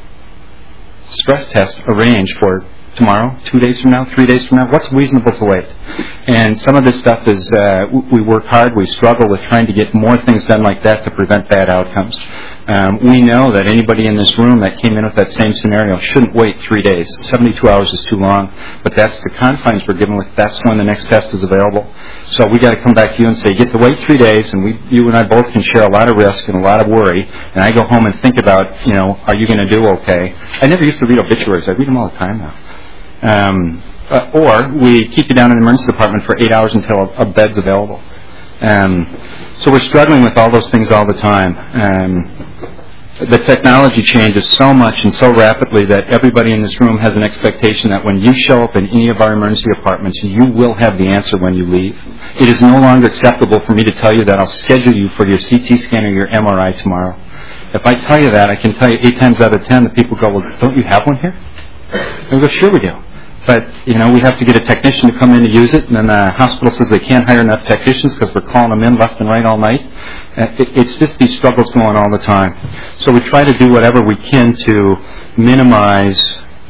stress test arranged for tomorrow, two days from now, three days from now? What's reasonable to wait? And some of this stuff is, uh, we work hard, we struggle with trying to get more things done like that to prevent bad outcomes. Um, we know that anybody in this room that came in with that same scenario shouldn't wait three days. seventy-two hours is too long, but that's the confines we're given with. That's when the next test is available. So we got to come back to you and say, you get to wait three days, and we, you and I both can share a lot of risk and a lot of worry. And I go home and think about, you know, are you going to do okay? I never used to read obituaries. I read them all the time now. Um, uh, or we keep you down in the emergency department for eight hours until a, a bed's available. Um, so we're struggling with all those things all the time. Um, the technology changes so much and so rapidly that everybody in this room has an expectation that when you show up in any of our emergency departments, you will have the answer when you leave. It is no longer acceptable for me to tell you that I'll schedule you for your C T scan or your M R I tomorrow. If I tell you that, I can tell you eight times out of ten the people go, well, don't you have one here? And we go, sure we do. But, you know, we have to get a technician to come in to use it, and then the hospital says they can't hire enough technicians because we're calling them in left and right all night. Uh, it, it's just these struggles going on all the time. So we try to do whatever we can to minimize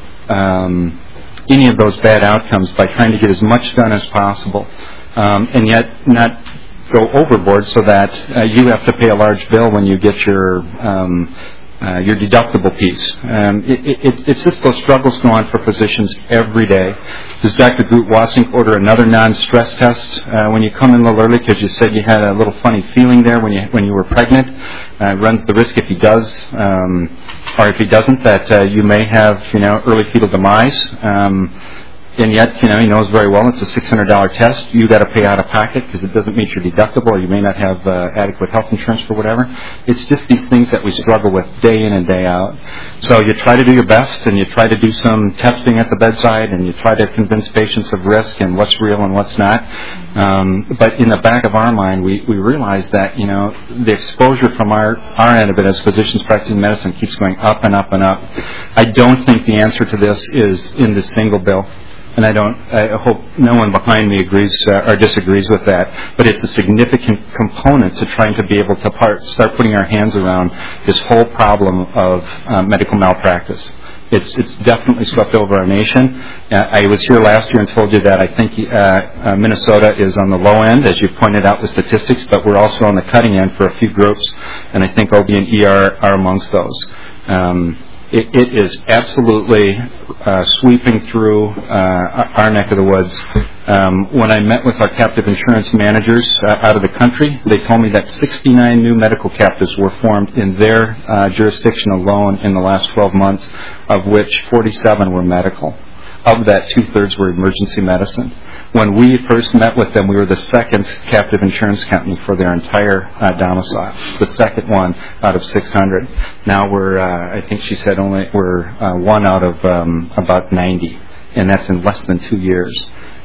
um, any of those bad outcomes by trying to get as much done as possible, um, and yet not go overboard so that uh, you have to pay a large bill when you get your um, Uh, your deductible piece. Um, it, it, it's just those struggles go on for physicians every day. Does Doctor Groot Wassink order another non-stress test uh, when you come in a little early because you said you had a little funny feeling there when you when you were pregnant? Uh, runs the risk if he does, um, or if he doesn't, that uh, you may have you know early fetal demise. Um, And yet, you know, he knows very well it's a six hundred dollars test. You got to pay out of pocket because it doesn't meet your deductible, or you may not have uh, adequate health insurance for whatever. It's just these things that we struggle with day in and day out. So you try to do your best, and you try to do some testing at the bedside, and you try to convince patients of risk and what's real and what's not. Um, but in the back of our mind, we, we realize that, you know, the exposure from our, our end of it as physicians practicing medicine keeps going up and up and up. I don't think the answer to this is in this single bill. And I don't. I hope no one behind me agrees uh, or disagrees with that. But it's a significant component to trying to be able to part, start putting our hands around this whole problem of uh, medical malpractice. It's it's definitely swept over our nation. Uh, I was here last year and told you that I think uh, uh, Minnesota is on the low end, as you pointed out with statistics, but we're also on the cutting end for a few groups, and I think O B and E R are amongst those. Um, It, it is absolutely uh, sweeping through uh, our neck of the woods. Um, when I met with our captive insurance managers uh, out of the country, they told me that sixty-nine new medical captives were formed in their uh, jurisdiction alone in the last twelve months, of which forty-seven were medical. Of that, two-thirds were emergency medicine. When we first met with them, we were the second captive insurance company for their entire uh, domicile, the second one out of six hundred. Now we're, uh, I think she said, only we're uh, one out of um, about ninety, and that's in less than two years.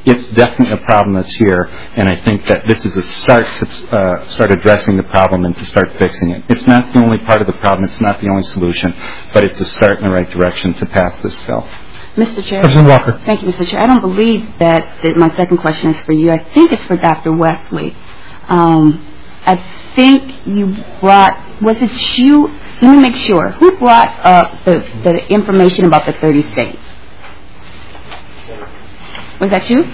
it's definitely a problem that's here, and I think that this is a start to uh, start addressing the problem and to start fixing it. It's not the only part of the problem. It's not the only solution, but it's a start in the right direction to pass this bill. Mister Chair. President Walker. Thank you, Mister Chair. I don't believe that, that my second question is for you. I think it's for Doctor Wesley. Um, I think you brought, was it you? Let me make sure. Who brought up the, the information about the thirty states? Was that you?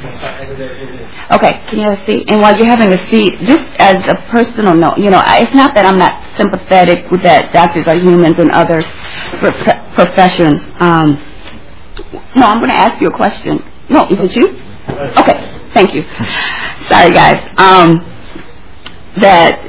Okay, can you have a seat? And while you're having a seat, just as a personal note, you know, it's not that I'm not sympathetic with that doctors are humans and other pro- professions. Um, no, I'm going to ask you a question. No, is it you? Okay, thank you. Sorry, guys. Um, that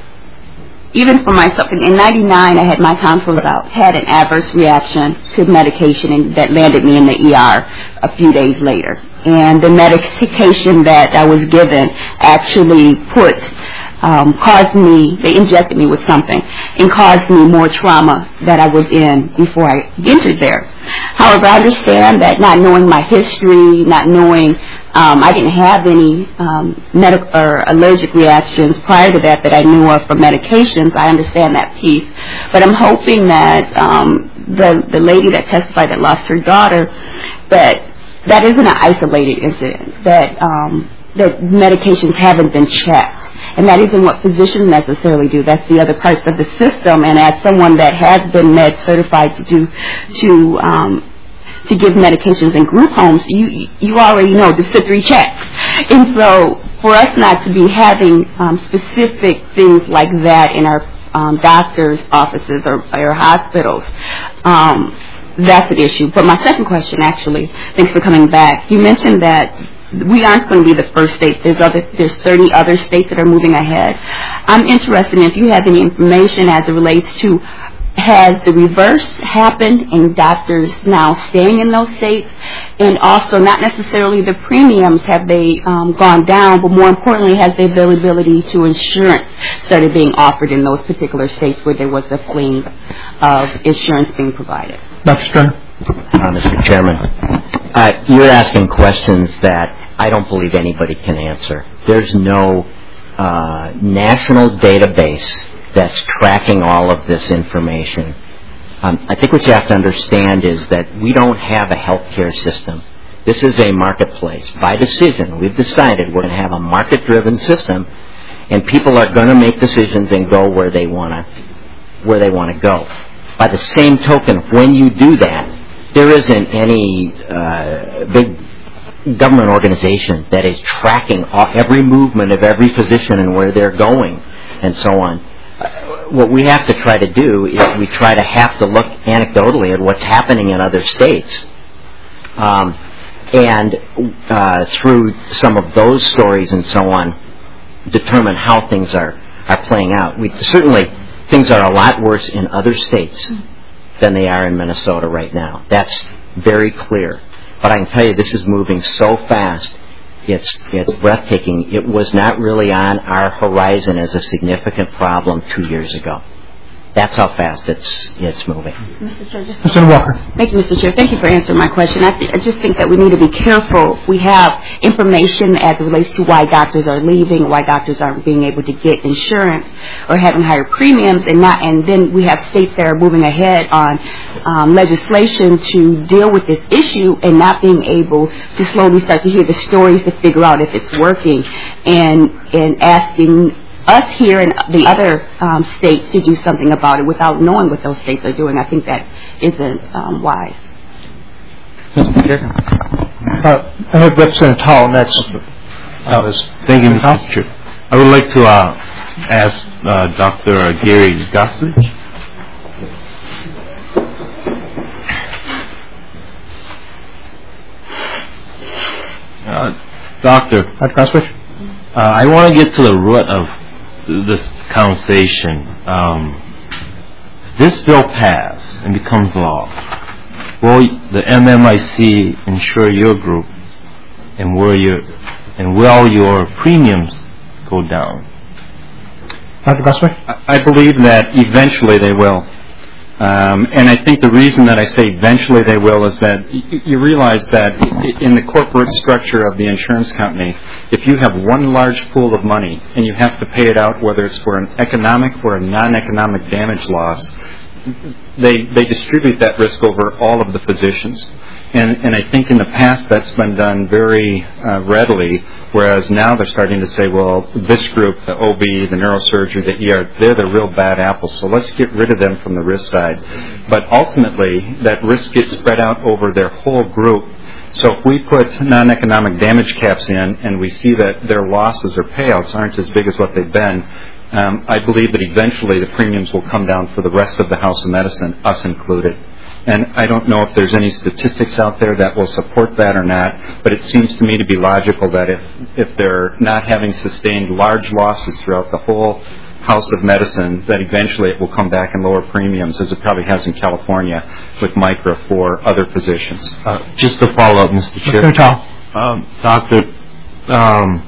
even for myself, in ninety-nine, I had my tonsils out, had an adverse reaction to medication, and that landed me in the E R a few days later. And the medication that I was given actually put, um, caused me, they injected me with something, and caused me more trauma that I was in before I entered there. However, I understand that not knowing my history, not knowing, um, I didn't have any um, medical or allergic reactions prior to that that I knew of from medications. I understand that piece. But I'm hoping that um, the, the lady that testified that lost her daughter, that that isn't an isolated incident, that um, that medications haven't been checked, and that isn't what physicians necessarily do. That's the other parts of the system. And as someone that has been med certified to do to um, to give medications in group homes, you you already know the three checks. And so for us not to be having um, specific things like that in our um, doctors' offices or, or hospitals. Um, That's an issue. But my second question, actually, thanks for coming back. You mentioned that we aren't going to be the first state. There's other, there's thirty other states that are moving ahead. I'm interested in if you have any information as it relates to, has the reverse happened and doctors now staying in those states? And also, not necessarily the premiums, have they um, gone down, but more importantly, has the availability to insurance started being offered in those particular states where there was a fling of insurance being provided? Doctor Sterner. Uh, Mister Chairman, uh, you're asking questions that I don't believe anybody can answer. There's no uh, national database that's tracking all of this information. Um, I think what you have to understand is that we don't have a healthcare system. This is a marketplace. By decision, we've decided we're going to have a market-driven system, and people are going to make decisions and go where they want to where they want to go. By the same token, when you do that, there isn't any uh, big government organization that is tracking all, every movement of every physician and where they're going and so on. Uh, what we have to try to do is we try to have to look anecdotally at what's happening in other states. Um, and uh, through some of those stories and so on, determine how things are, are playing out. We certainly, things are a lot worse in other states than they are in Minnesota right now. That's very clear. But I can tell you this is moving so fast, it's it's breathtaking. It was not really on our horizon as a significant problem two years ago. That's how fast it's it's moving. Mister Chair, just Mister Walker. Thank you, Mister Chair. Thank you for answering my question. I, th- I just think that we need to be careful. We have information as it relates to why doctors are leaving, why doctors aren't being able to get insurance or having higher premiums, and not. And then we have states that are moving ahead on um, legislation to deal with this issue, and not being able to slowly start to hear the stories to figure out if it's working, and and asking us here in the other um, states to do something about it without knowing what those states are doing. I think that isn't um, wise. Mister Chair. Uh, I have Representative Hall next. Uh, thank you, Mister Chair. I would like to uh, ask uh, Doctor Gary Gossage. Uh, Doctor. Doctor Gossage. Uh, I want to get to the root of this conversation. Um, this bill pass and becomes law, will the M M I C insure your group, and will your and will your premiums go down? Doctor Gossage. I believe that eventually they will. Um, and I think the reason that I say eventually they will is that y- you realize that in the corporate structure of the insurance company, if you have one large pool of money and you have to pay it out, whether it's for an economic or a non-economic damage loss, they they distribute that risk over all of the physicians. And, and I think in the past that's been done very uh, readily, whereas now they're starting to say, well, this group, the O B, the neurosurgery, the E R, they're the real bad apples, so let's get rid of them from the risk side. But ultimately, that risk gets spread out over their whole group. So if we put non-economic damage caps in and we see that their losses or payouts aren't as big as what they've been, um, I believe that eventually the premiums will come down for the rest of the House of Medicine, us included. And I don't know if there's any statistics out there that will support that or not, but it seems to me to be logical that if, if they're not having sustained large losses throughout the whole House of Medicine, that eventually it will come back in lower premiums, as it probably has in California with MICRA for other physicians. Uh, just to follow up, Mister Chair. Mister Tal. Um, Doctor, um,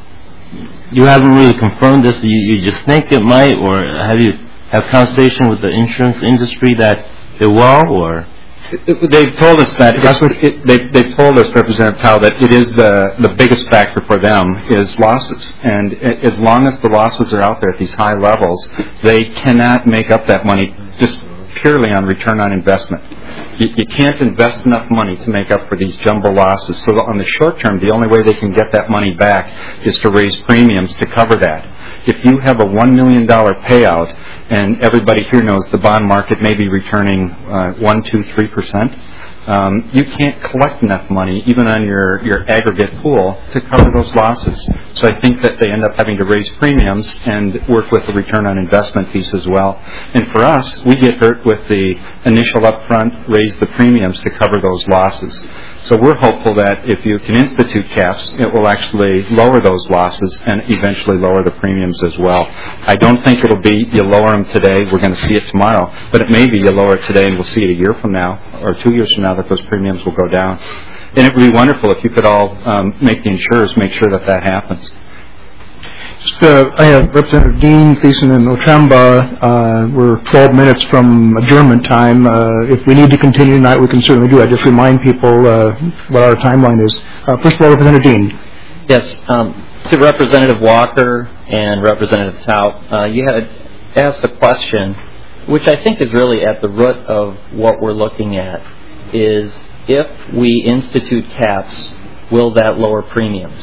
you haven't really confirmed this. You, you just think it might, or have you have conversation with the insurance industry that it will, or? They've told us that that's what it, they, they've told us, Representative Powell, that it is the the biggest factor for them is losses, and as long as the losses are out there at these high levels, they cannot make up that money just purely on return on investment. You, you can't invest enough money to make up for these jumbo losses. So on the short term, the only way they can get that money back is to raise premiums to cover that. If you have a one million dollars payout, and everybody here knows the bond market may be returning uh, one, two, three percent, um, you can't collect enough money, even on your, your aggregate pool, to cover those losses. So I think that they end up having to raise premiums and work with the return on investment piece as well. And for us, we get hurt with the initial upfront, raise the premiums to cover those losses. So we're hopeful that if you can institute caps, it will actually lower those losses and eventually lower the premiums as well. I don't think it'll be you lower them today, we're going to see it tomorrow, but it may be you lower it today and we'll see it a year from now or two years from now that those premiums will go down. And it would be wonderful if you could all um, make the insurers make sure that that happens. Just, uh, I have Representative Dean, Thiessen, and Otremba. Uh, we're twelve minutes from adjournment time. Uh, if we need to continue tonight, we can certainly do. I just remind people uh, what our timeline is. Uh, first of all, Representative Dean. Yes, um, to Representative Walker and Representative Tout, uh, you had asked a question, which I think is really at the root of what we're looking at, is if we institute caps, will that lower premiums?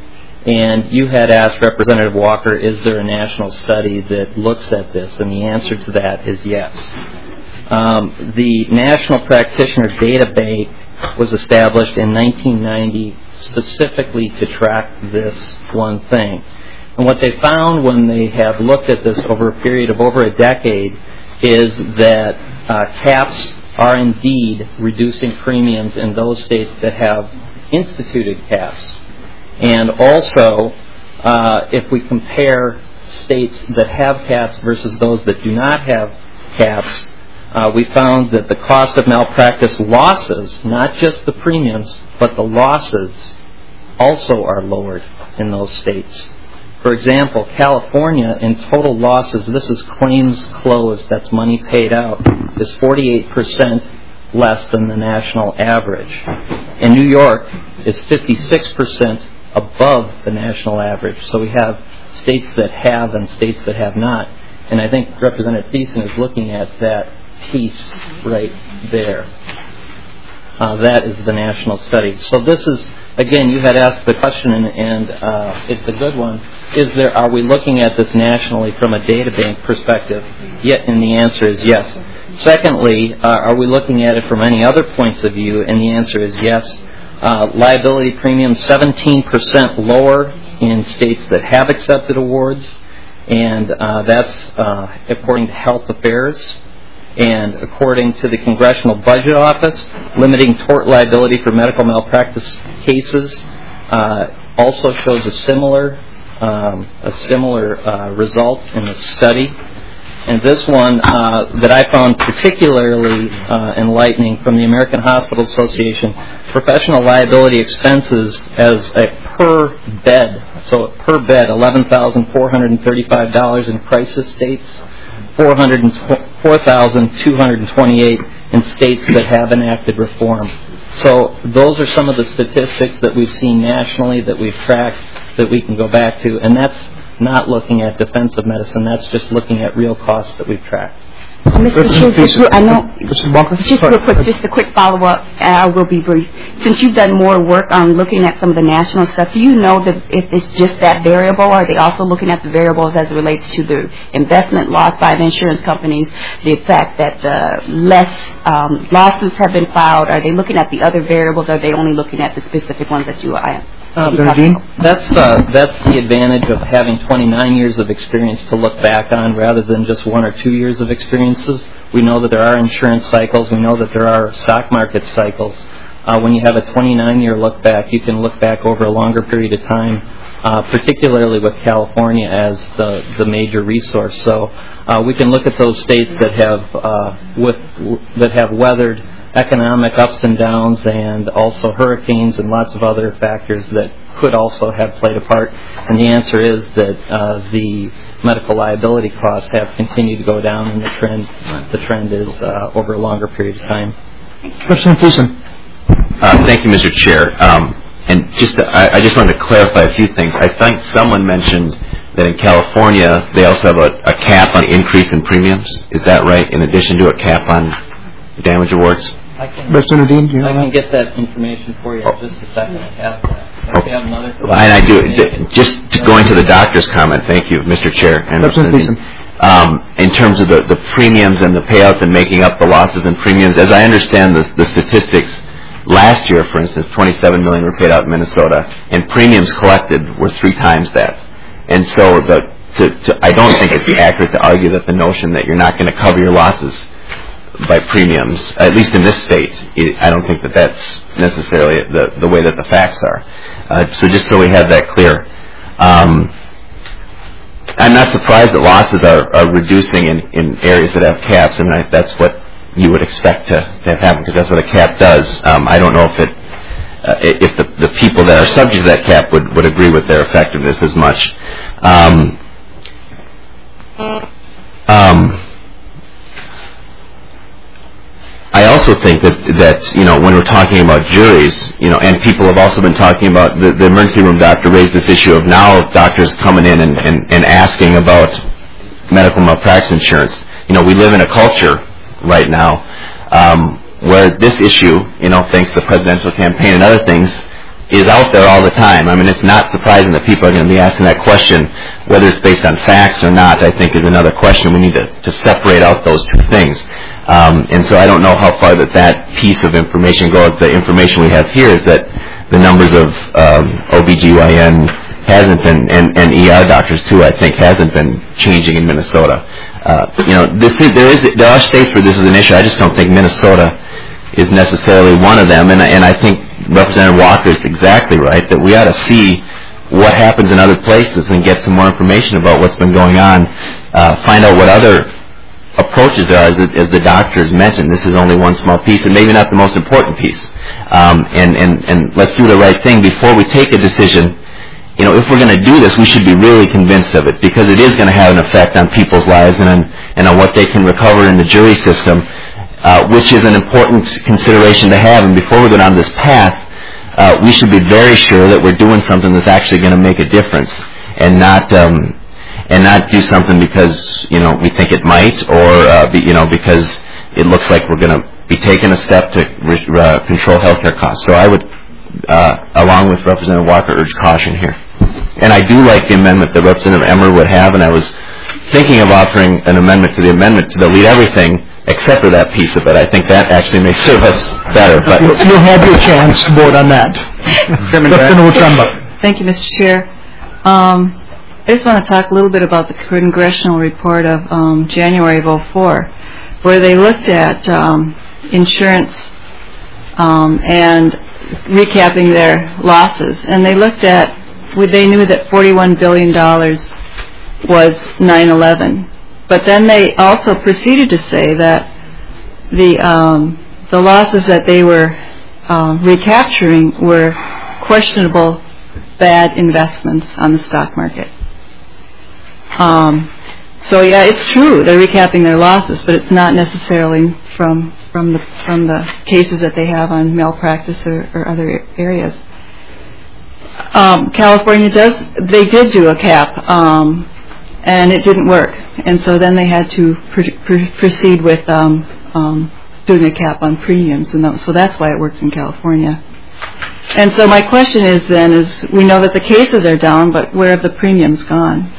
And you had asked Representative Walker, is there a national study that looks at this? And the answer to that is yes. Um, the National Practitioner Data Bank was established in nineteen ninety specifically to track this one thing. And what they found when they have looked at this over a period of over a decade is that uh, caps are indeed reducing premiums in those states that have instituted caps. And also, uh, if we compare states that have caps versus those that do not have caps, uh, we found that the cost of malpractice losses, not just the premiums, but the losses, also are lowered in those states. For example, California, in total losses, this is claims closed, that's money paid out, is forty-eight percent less than the national average. And New York is fifty-six percent above the national average. So we have states that have and states that have not. And I think Representative Thiessen is looking at that piece right there. Uh, that is the national study. So this is, again, you had asked the question, and, and uh, it's a good one. Is there? Are we looking at this nationally from a data bank perspective? Yet, and the answer is yes. Secondly, uh, are we looking at it from any other points of view? And the answer is yes. Uh, liability premiums seventeen percent lower in states that have accepted awards, and uh, that's uh, according to Health Affairs. And according to the Congressional Budget Office, limiting tort liability for medical malpractice cases uh, also shows a similar um, a similar uh, result in the study. And this one uh, that I found particularly uh, enlightening from the American Hospital Association, professional liability expenses as a per bed, so per bed, eleven thousand four hundred thirty-five dollars in crisis states, four thousand two hundred twenty-eight in states that have enacted reform. So those are some of the statistics that we've seen nationally, that we've tracked, that we can go back to, and that's not looking at defensive medicine. That's just looking at real costs that we've tracked. Mister Chair, just, real- I know, Mister Walker? just real quick, just a quick follow-up, and I will be brief. Since you've done more work on looking at some of the national stuff, do you know that if it's just that variable, or are they also looking at the variables as it relates to the investment loss by the insurance companies, the fact that the less um, lawsuits have been filed? Are they looking at the other variables, or are they only looking at the specific ones that you I Um, that's uh, that's the advantage of having twenty-nine years of experience to look back on rather than just one or two years of experiences. We know that there are insurance cycles. We know that there are stock market cycles. Uh, when you have a twenty-nine-year look back, you can look back over a longer period of time, uh, particularly with California as the, the major resource. So uh, we can look at those states that have uh, with that have weathered economic ups and downs, and also hurricanes and lots of other factors that could also have played a part. And the answer is that uh, the medical liability costs have continued to go down, and the trend the trend is uh, over a longer period of time. Representative Thiessen. Uh, thank you, Mister Chair. Um, and just to, I, I just wanted to clarify a few things. I think someone mentioned that in California they also have a, a cap on increase in premiums. Is that right? In addition to a cap on damage awards? I can, Representative Dean, do you I know can get that information for you in just a second. I have that. Okay. I have another. And I do. Just going to the doctor's comment, thank you, Mister Chair. And Representative um, in terms of the, the premiums and the payouts and making up the losses in premiums, as I understand the, the statistics, last year, for instance, twenty-seven million dollars were paid out in Minnesota, and premiums collected were three times that. And so the, to, to, I don't think it's accurate to argue that the notion that you're not going to cover your losses by premiums, at least in this state, I don't think that that's necessarily the, the way that the facts are. Uh, so just so we have that clear. Um, I'm not surprised that losses are, are reducing in, in areas that have caps, and I, that's what you would expect to, to have happen, because that's what a cap does. Um, I don't know if it, uh, if the, the people that are subject to that cap would, would agree with their effectiveness as much. Um, um, I also think that, that, you know, when we're talking about juries, you know, and people have also been talking about, the, the emergency room doctor raised this issue of now doctors coming in and, and, and asking about medical malpractice insurance. You know, we live in a culture right now um, where this issue, you know, thanks to the presidential campaign and other things, is out there all the time. I mean, it's not surprising that people are going to be asking that question. Whether it's based on facts or not, I think, is another question. We need to, to separate out those two things. Um, and so I don't know how far that that piece of information goes. The information we have here is that the numbers of um, O B G Y N hasn't been, and, and E R doctors too, I think, hasn't been changing in Minnesota. Uh, you know, this is, there is there are states where this is an issue. I just don't think Minnesota is necessarily one of them. And, and I think Representative Walker is exactly right that we ought to see what happens in other places and get some more information about what's been going on. Uh, find out what other approaches there are, as, as the doctors mentioned. This is only one small piece, and maybe not the most important piece. Um, and, and, and let's do the right thing before we take a decision. You know, if we're going to do this, we should be really convinced of it, because it is going to have an effect on people's lives and on, and on what they can recover in the jury system, uh, which is an important consideration to have. And before we go down this path, uh, we should be very sure that we're doing something that's actually going to make a difference, and not um, and not do something because, you know, we think it might, or uh, be, you know, because it looks like we're going to be taking a step to re- uh, control healthcare costs. So I would, uh, along with Representative Walker, urge caution here. And I do like the amendment that Representative Emmer would have, and I was thinking of offering an amendment to the amendment to delete everything except for that piece of it. I think that actually may serve us better. But you'll, you'll have your chance to vote on that. Representative Trumbull. Thank you, Mister Chair. Um, I just want to talk a little bit about the congressional report of um, January of oh four, where they looked at um, insurance um, and recapping their losses. And they looked at, they knew that forty-one billion dollars was nine eleven. But then they also proceeded to say that the um, the losses that they were uh, recapturing were questionable, bad investments on the stock market. Um, So yeah, it's true they're recapping their losses, but it's not necessarily from from the from the cases that they have on malpractice or, or other areas. Um, California does they did do a cap, um, and it didn't work, and so then they had to pr- pr- proceed with um, um, doing a cap on premiums, and th- so that's why it works in California. And so my question is then is we know that the cases are down, but where have the premiums gone?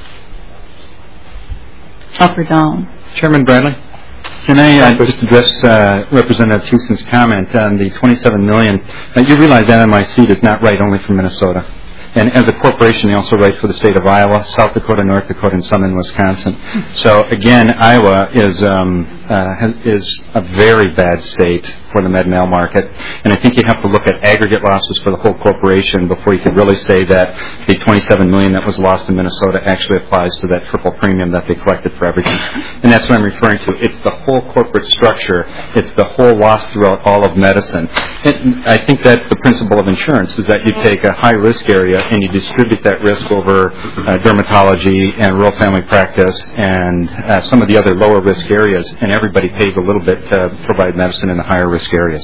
Up or down? Chairman Bradley? Can I uh, just address uh, Representative Houston's comment on the twenty-seven million dollars? Now, you realize that N M I C does not write only for Minnesota. And as a corporation, they also write for the state of Iowa, South Dakota, North Dakota, and some in Wisconsin. So again, Iowa is um, uh, has, is a very bad state for the med-mal market. And I think you have to look at aggregate losses for the whole corporation before you could really say that the twenty-seven million dollars that was lost in Minnesota actually applies to that triple premium that they collected for everything. And that's what I'm referring to. It's the whole corporate structure. It's the whole loss throughout all of medicine. And I think that's the principle of insurance, is that you take a high-risk area and you distribute that risk over uh, dermatology and rural family practice and uh, some of the other lower-risk areas, and everybody pays a little bit to provide medicine in the higher-risk areas.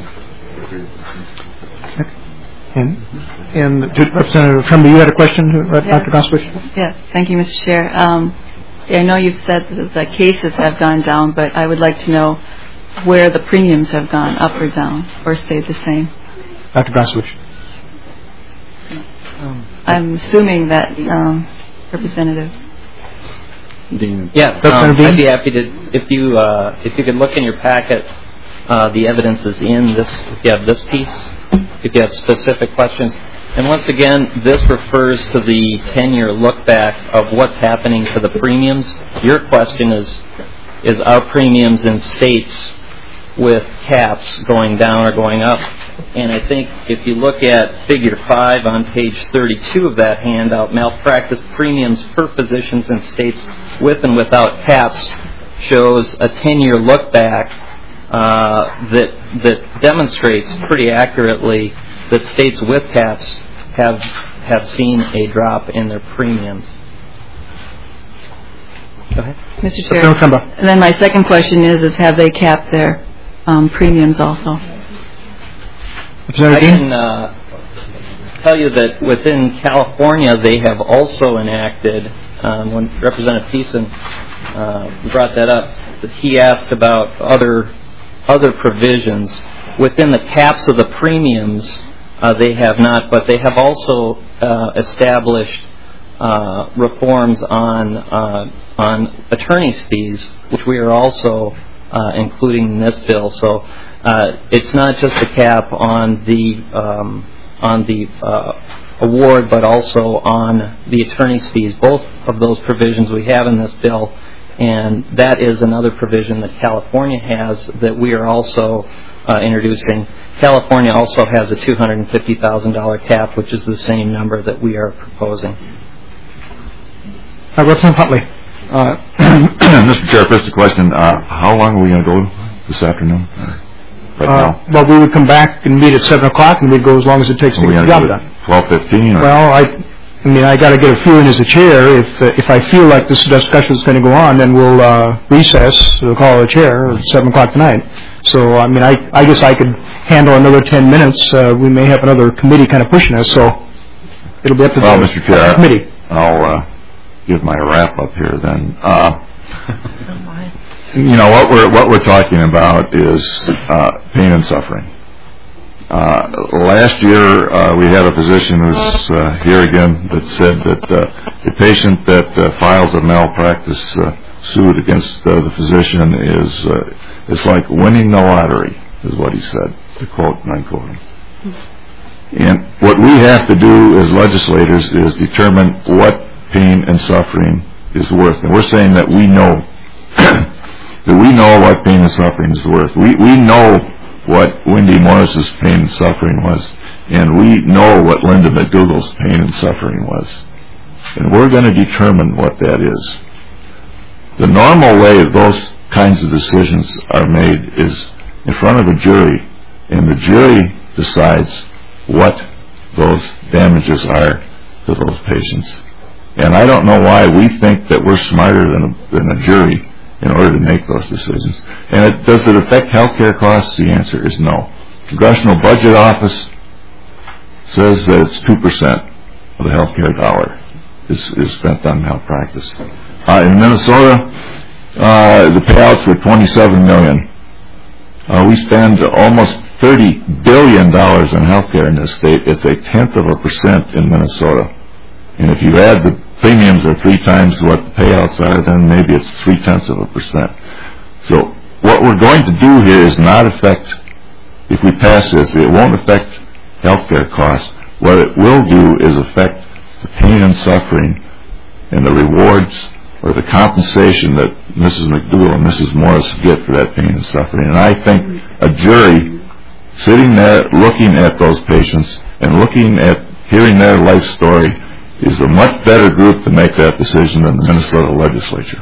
And, and Representative Trumbull, you had a question, right, yes. Doctor Gossowich? Yes, thank you, Mister Chair. Um, I know you've said that the cases have gone down, but I would like to know where the premiums have gone, up or down, or stayed the same. Doctor Gossowich. Um, I'm assuming that um, Representative Dean. Yeah, um, I'd be happy to, if you uh, if you could look in your packet, uh, the evidence is in this, if you have this piece, if you have specific questions. And once again, this refers to the ten-year look back of what's happening to the premiums. Your question is, is our premiums in states with caps going down or going up? And I think if you look at figure five on page thirty-two of that handout, malpractice premiums per physicians in states with and without caps shows a ten-year look back uh, that that demonstrates pretty accurately that states with caps have have seen a drop in their premiums. Go ahead, Mister Chair. And then my second question is: is have they capped their um, premiums also? I can uh, tell you that within California they have also enacted, um, when Representative Thiessen uh, brought that up, that he asked about other other provisions. Within the caps of the premiums, uh, they have not, but they have also uh, established uh, reforms on uh, on attorney's fees, which we are also uh, including in this bill. So. Uh, it's not just a cap on the um, on the uh, award, but also on the attorney's fees. Both of those provisions we have in this bill, and that is another provision that California has that we are also uh, introducing. California also has a two hundred fifty thousand dollars cap, which is the same number that we are proposing. Uh, Representative Huntley. Uh, Mister Chair, first a question. Uh, how long are we going to go this afternoon? Right uh, well, we would come back and meet at seven o'clock, and we'd go as long as it takes to get the job done. Twelve fifteen. Well, I, I mean, I got to get a few in as a chair. If uh, if I feel like this discussion is going to go on, then we'll uh, recess. We'll call a chair at seven o'clock tonight. So, I mean, I I guess I could handle another ten minutes. Uh, we may have another committee kind of pushing us, so it'll be up to well, the Mister Chair, committee. I'll uh, give my wrap up here then. Uh, You know, what we're what we're talking about is uh, pain and suffering. Uh, last year, uh, we had a physician who's uh, here again that said that uh, a patient that uh, files a malpractice uh, suit against uh, the physician is uh, is like winning the lottery, is what he said, to quote, and I'm quoting. And what we have to do as legislators is determine what pain and suffering is worth. And we're saying that we know that we know what pain and suffering is worth. We we know what Wendy Morris's pain and suffering was, and we know what Linda McDougall's pain and suffering was. And we're going to determine what that is. The normal way those kinds of decisions are made is in front of a jury, and the jury decides what those damages are to those patients. And I don't know why we think that we're smarter than a, than a jury in order to make those decisions. And it, does it affect health care costs? The answer is no. Congressional Budget Office says that it's two percent of the health care dollar is, is spent on malpractice. Uh, in Minnesota, uh, the payouts were twenty-seven million dollars. Uh, we spend almost thirty billion dollars on health care in this state. It's a tenth of a percent in Minnesota. And if you add the premiums are three times what the payouts are, then maybe it's three-tenths of a percent. So what we're going to do here is not affect, if we pass this, it won't affect health care costs. What it will do is affect the pain and suffering and the rewards or the compensation that Missus McDougall and Missus Morris get for that pain and suffering. And I think a jury sitting there looking at those patients and looking at hearing their life story is a much better group to make that decision than the Minnesota legislature.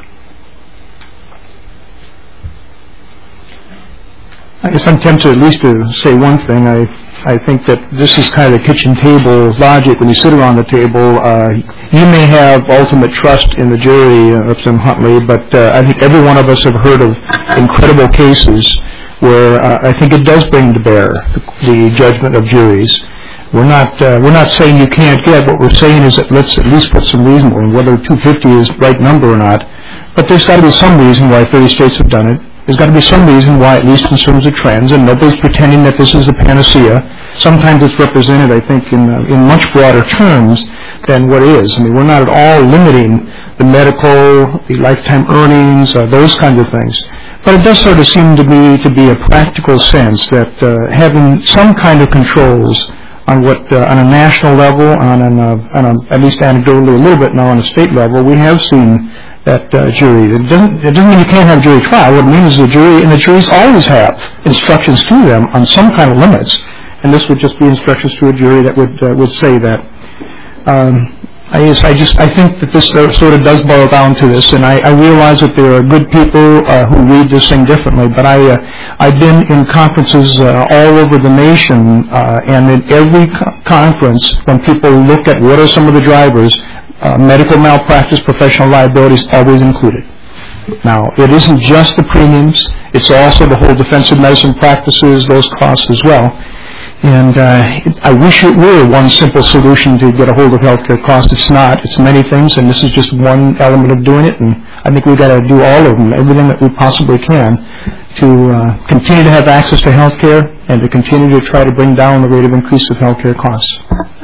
I guess I'm tempted at least to say one thing. I I think that this is kind of kitchen table logic. When you sit around the table, uh, you may have ultimate trust in the jury, uh, Representative Huntley, but uh, I think every one of us have heard of incredible cases where uh, I think it does bring to bear the, the judgment of juries. We're not uh, we're not saying you can't get. What we're saying is that let's at least put some reason on whether two fifty is the right number or not. But there's got to be some reason why thirty states have done it. There's got to be some reason why, at least in terms of trends, and nobody's pretending that this is a panacea. Sometimes it's represented, I think, in uh, in much broader terms than what is. I mean, we're not at all limiting the medical, the lifetime earnings, uh, those kinds of things. But it does sort of seem to me to be a practical sense that uh, having some kind of controls on what, uh, on a national level, on, an, uh, on a, at least anecdotally a little bit now on a state level, we have seen that uh, jury. It doesn't, it doesn't mean you can't have jury trial. What it means is the jury, and the juries always have instructions to them on some kind of limits, and this would just be instructions to a jury that would uh, would say that. Um, I just, I just, I think that this sort of does boil down to this, and I, I realize that there are good people uh, who read this thing differently. But I, uh, I've been in conferences uh, all over the nation, uh, and in every co- conference, when people look at what are some of the drivers, uh, medical malpractice, professional liability is always included. Now, it isn't just the premiums; it's also the whole defensive medicine practices, those costs as well. And uh, I wish it were one simple solution to get a hold of healthcare costs. It's not. It's many things, and this is just one element of doing it. And I think we've got to do all of them, everything that we possibly can, to uh, continue to have access to healthcare and to continue to try to bring down the rate of increase of healthcare costs.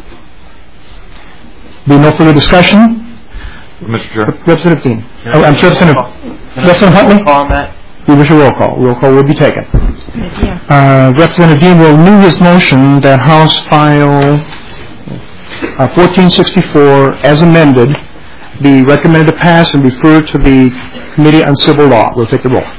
Be no further discussion. Mister Chair. Representative Dean. Oh, I'm Representative. Representative Huntley. On that. We wish a roll call. Roll call will be taken. Uh, Representative Dean will renew his motion that House File uh, fourteen sixty-four, as amended, be recommended to pass and referred to the Committee on Civil Law. We'll take the roll.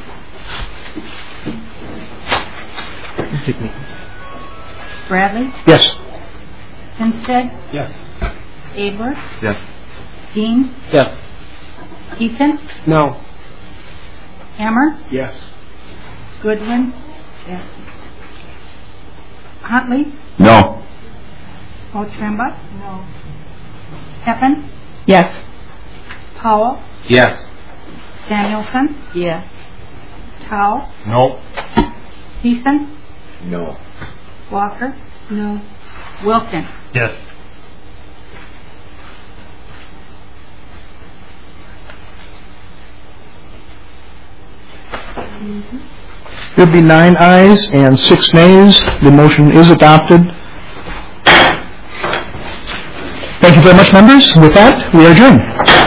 Bradley? Yes. Hempstead? Yes. Abler? Yes. Dean? Yes. Eaton? No. Hammer? Yes. Goodwin? Yes. Huntley? No. Otremba? No. Peppin? Yes. Powell? Yes. Danielson? Yes. Tao? No. Thiessen? No. Walker? No. Wilkin? Yes. There'll be nine ayes and six nays. The motion is adopted. Thank you very much, members. With that, we are adjourned.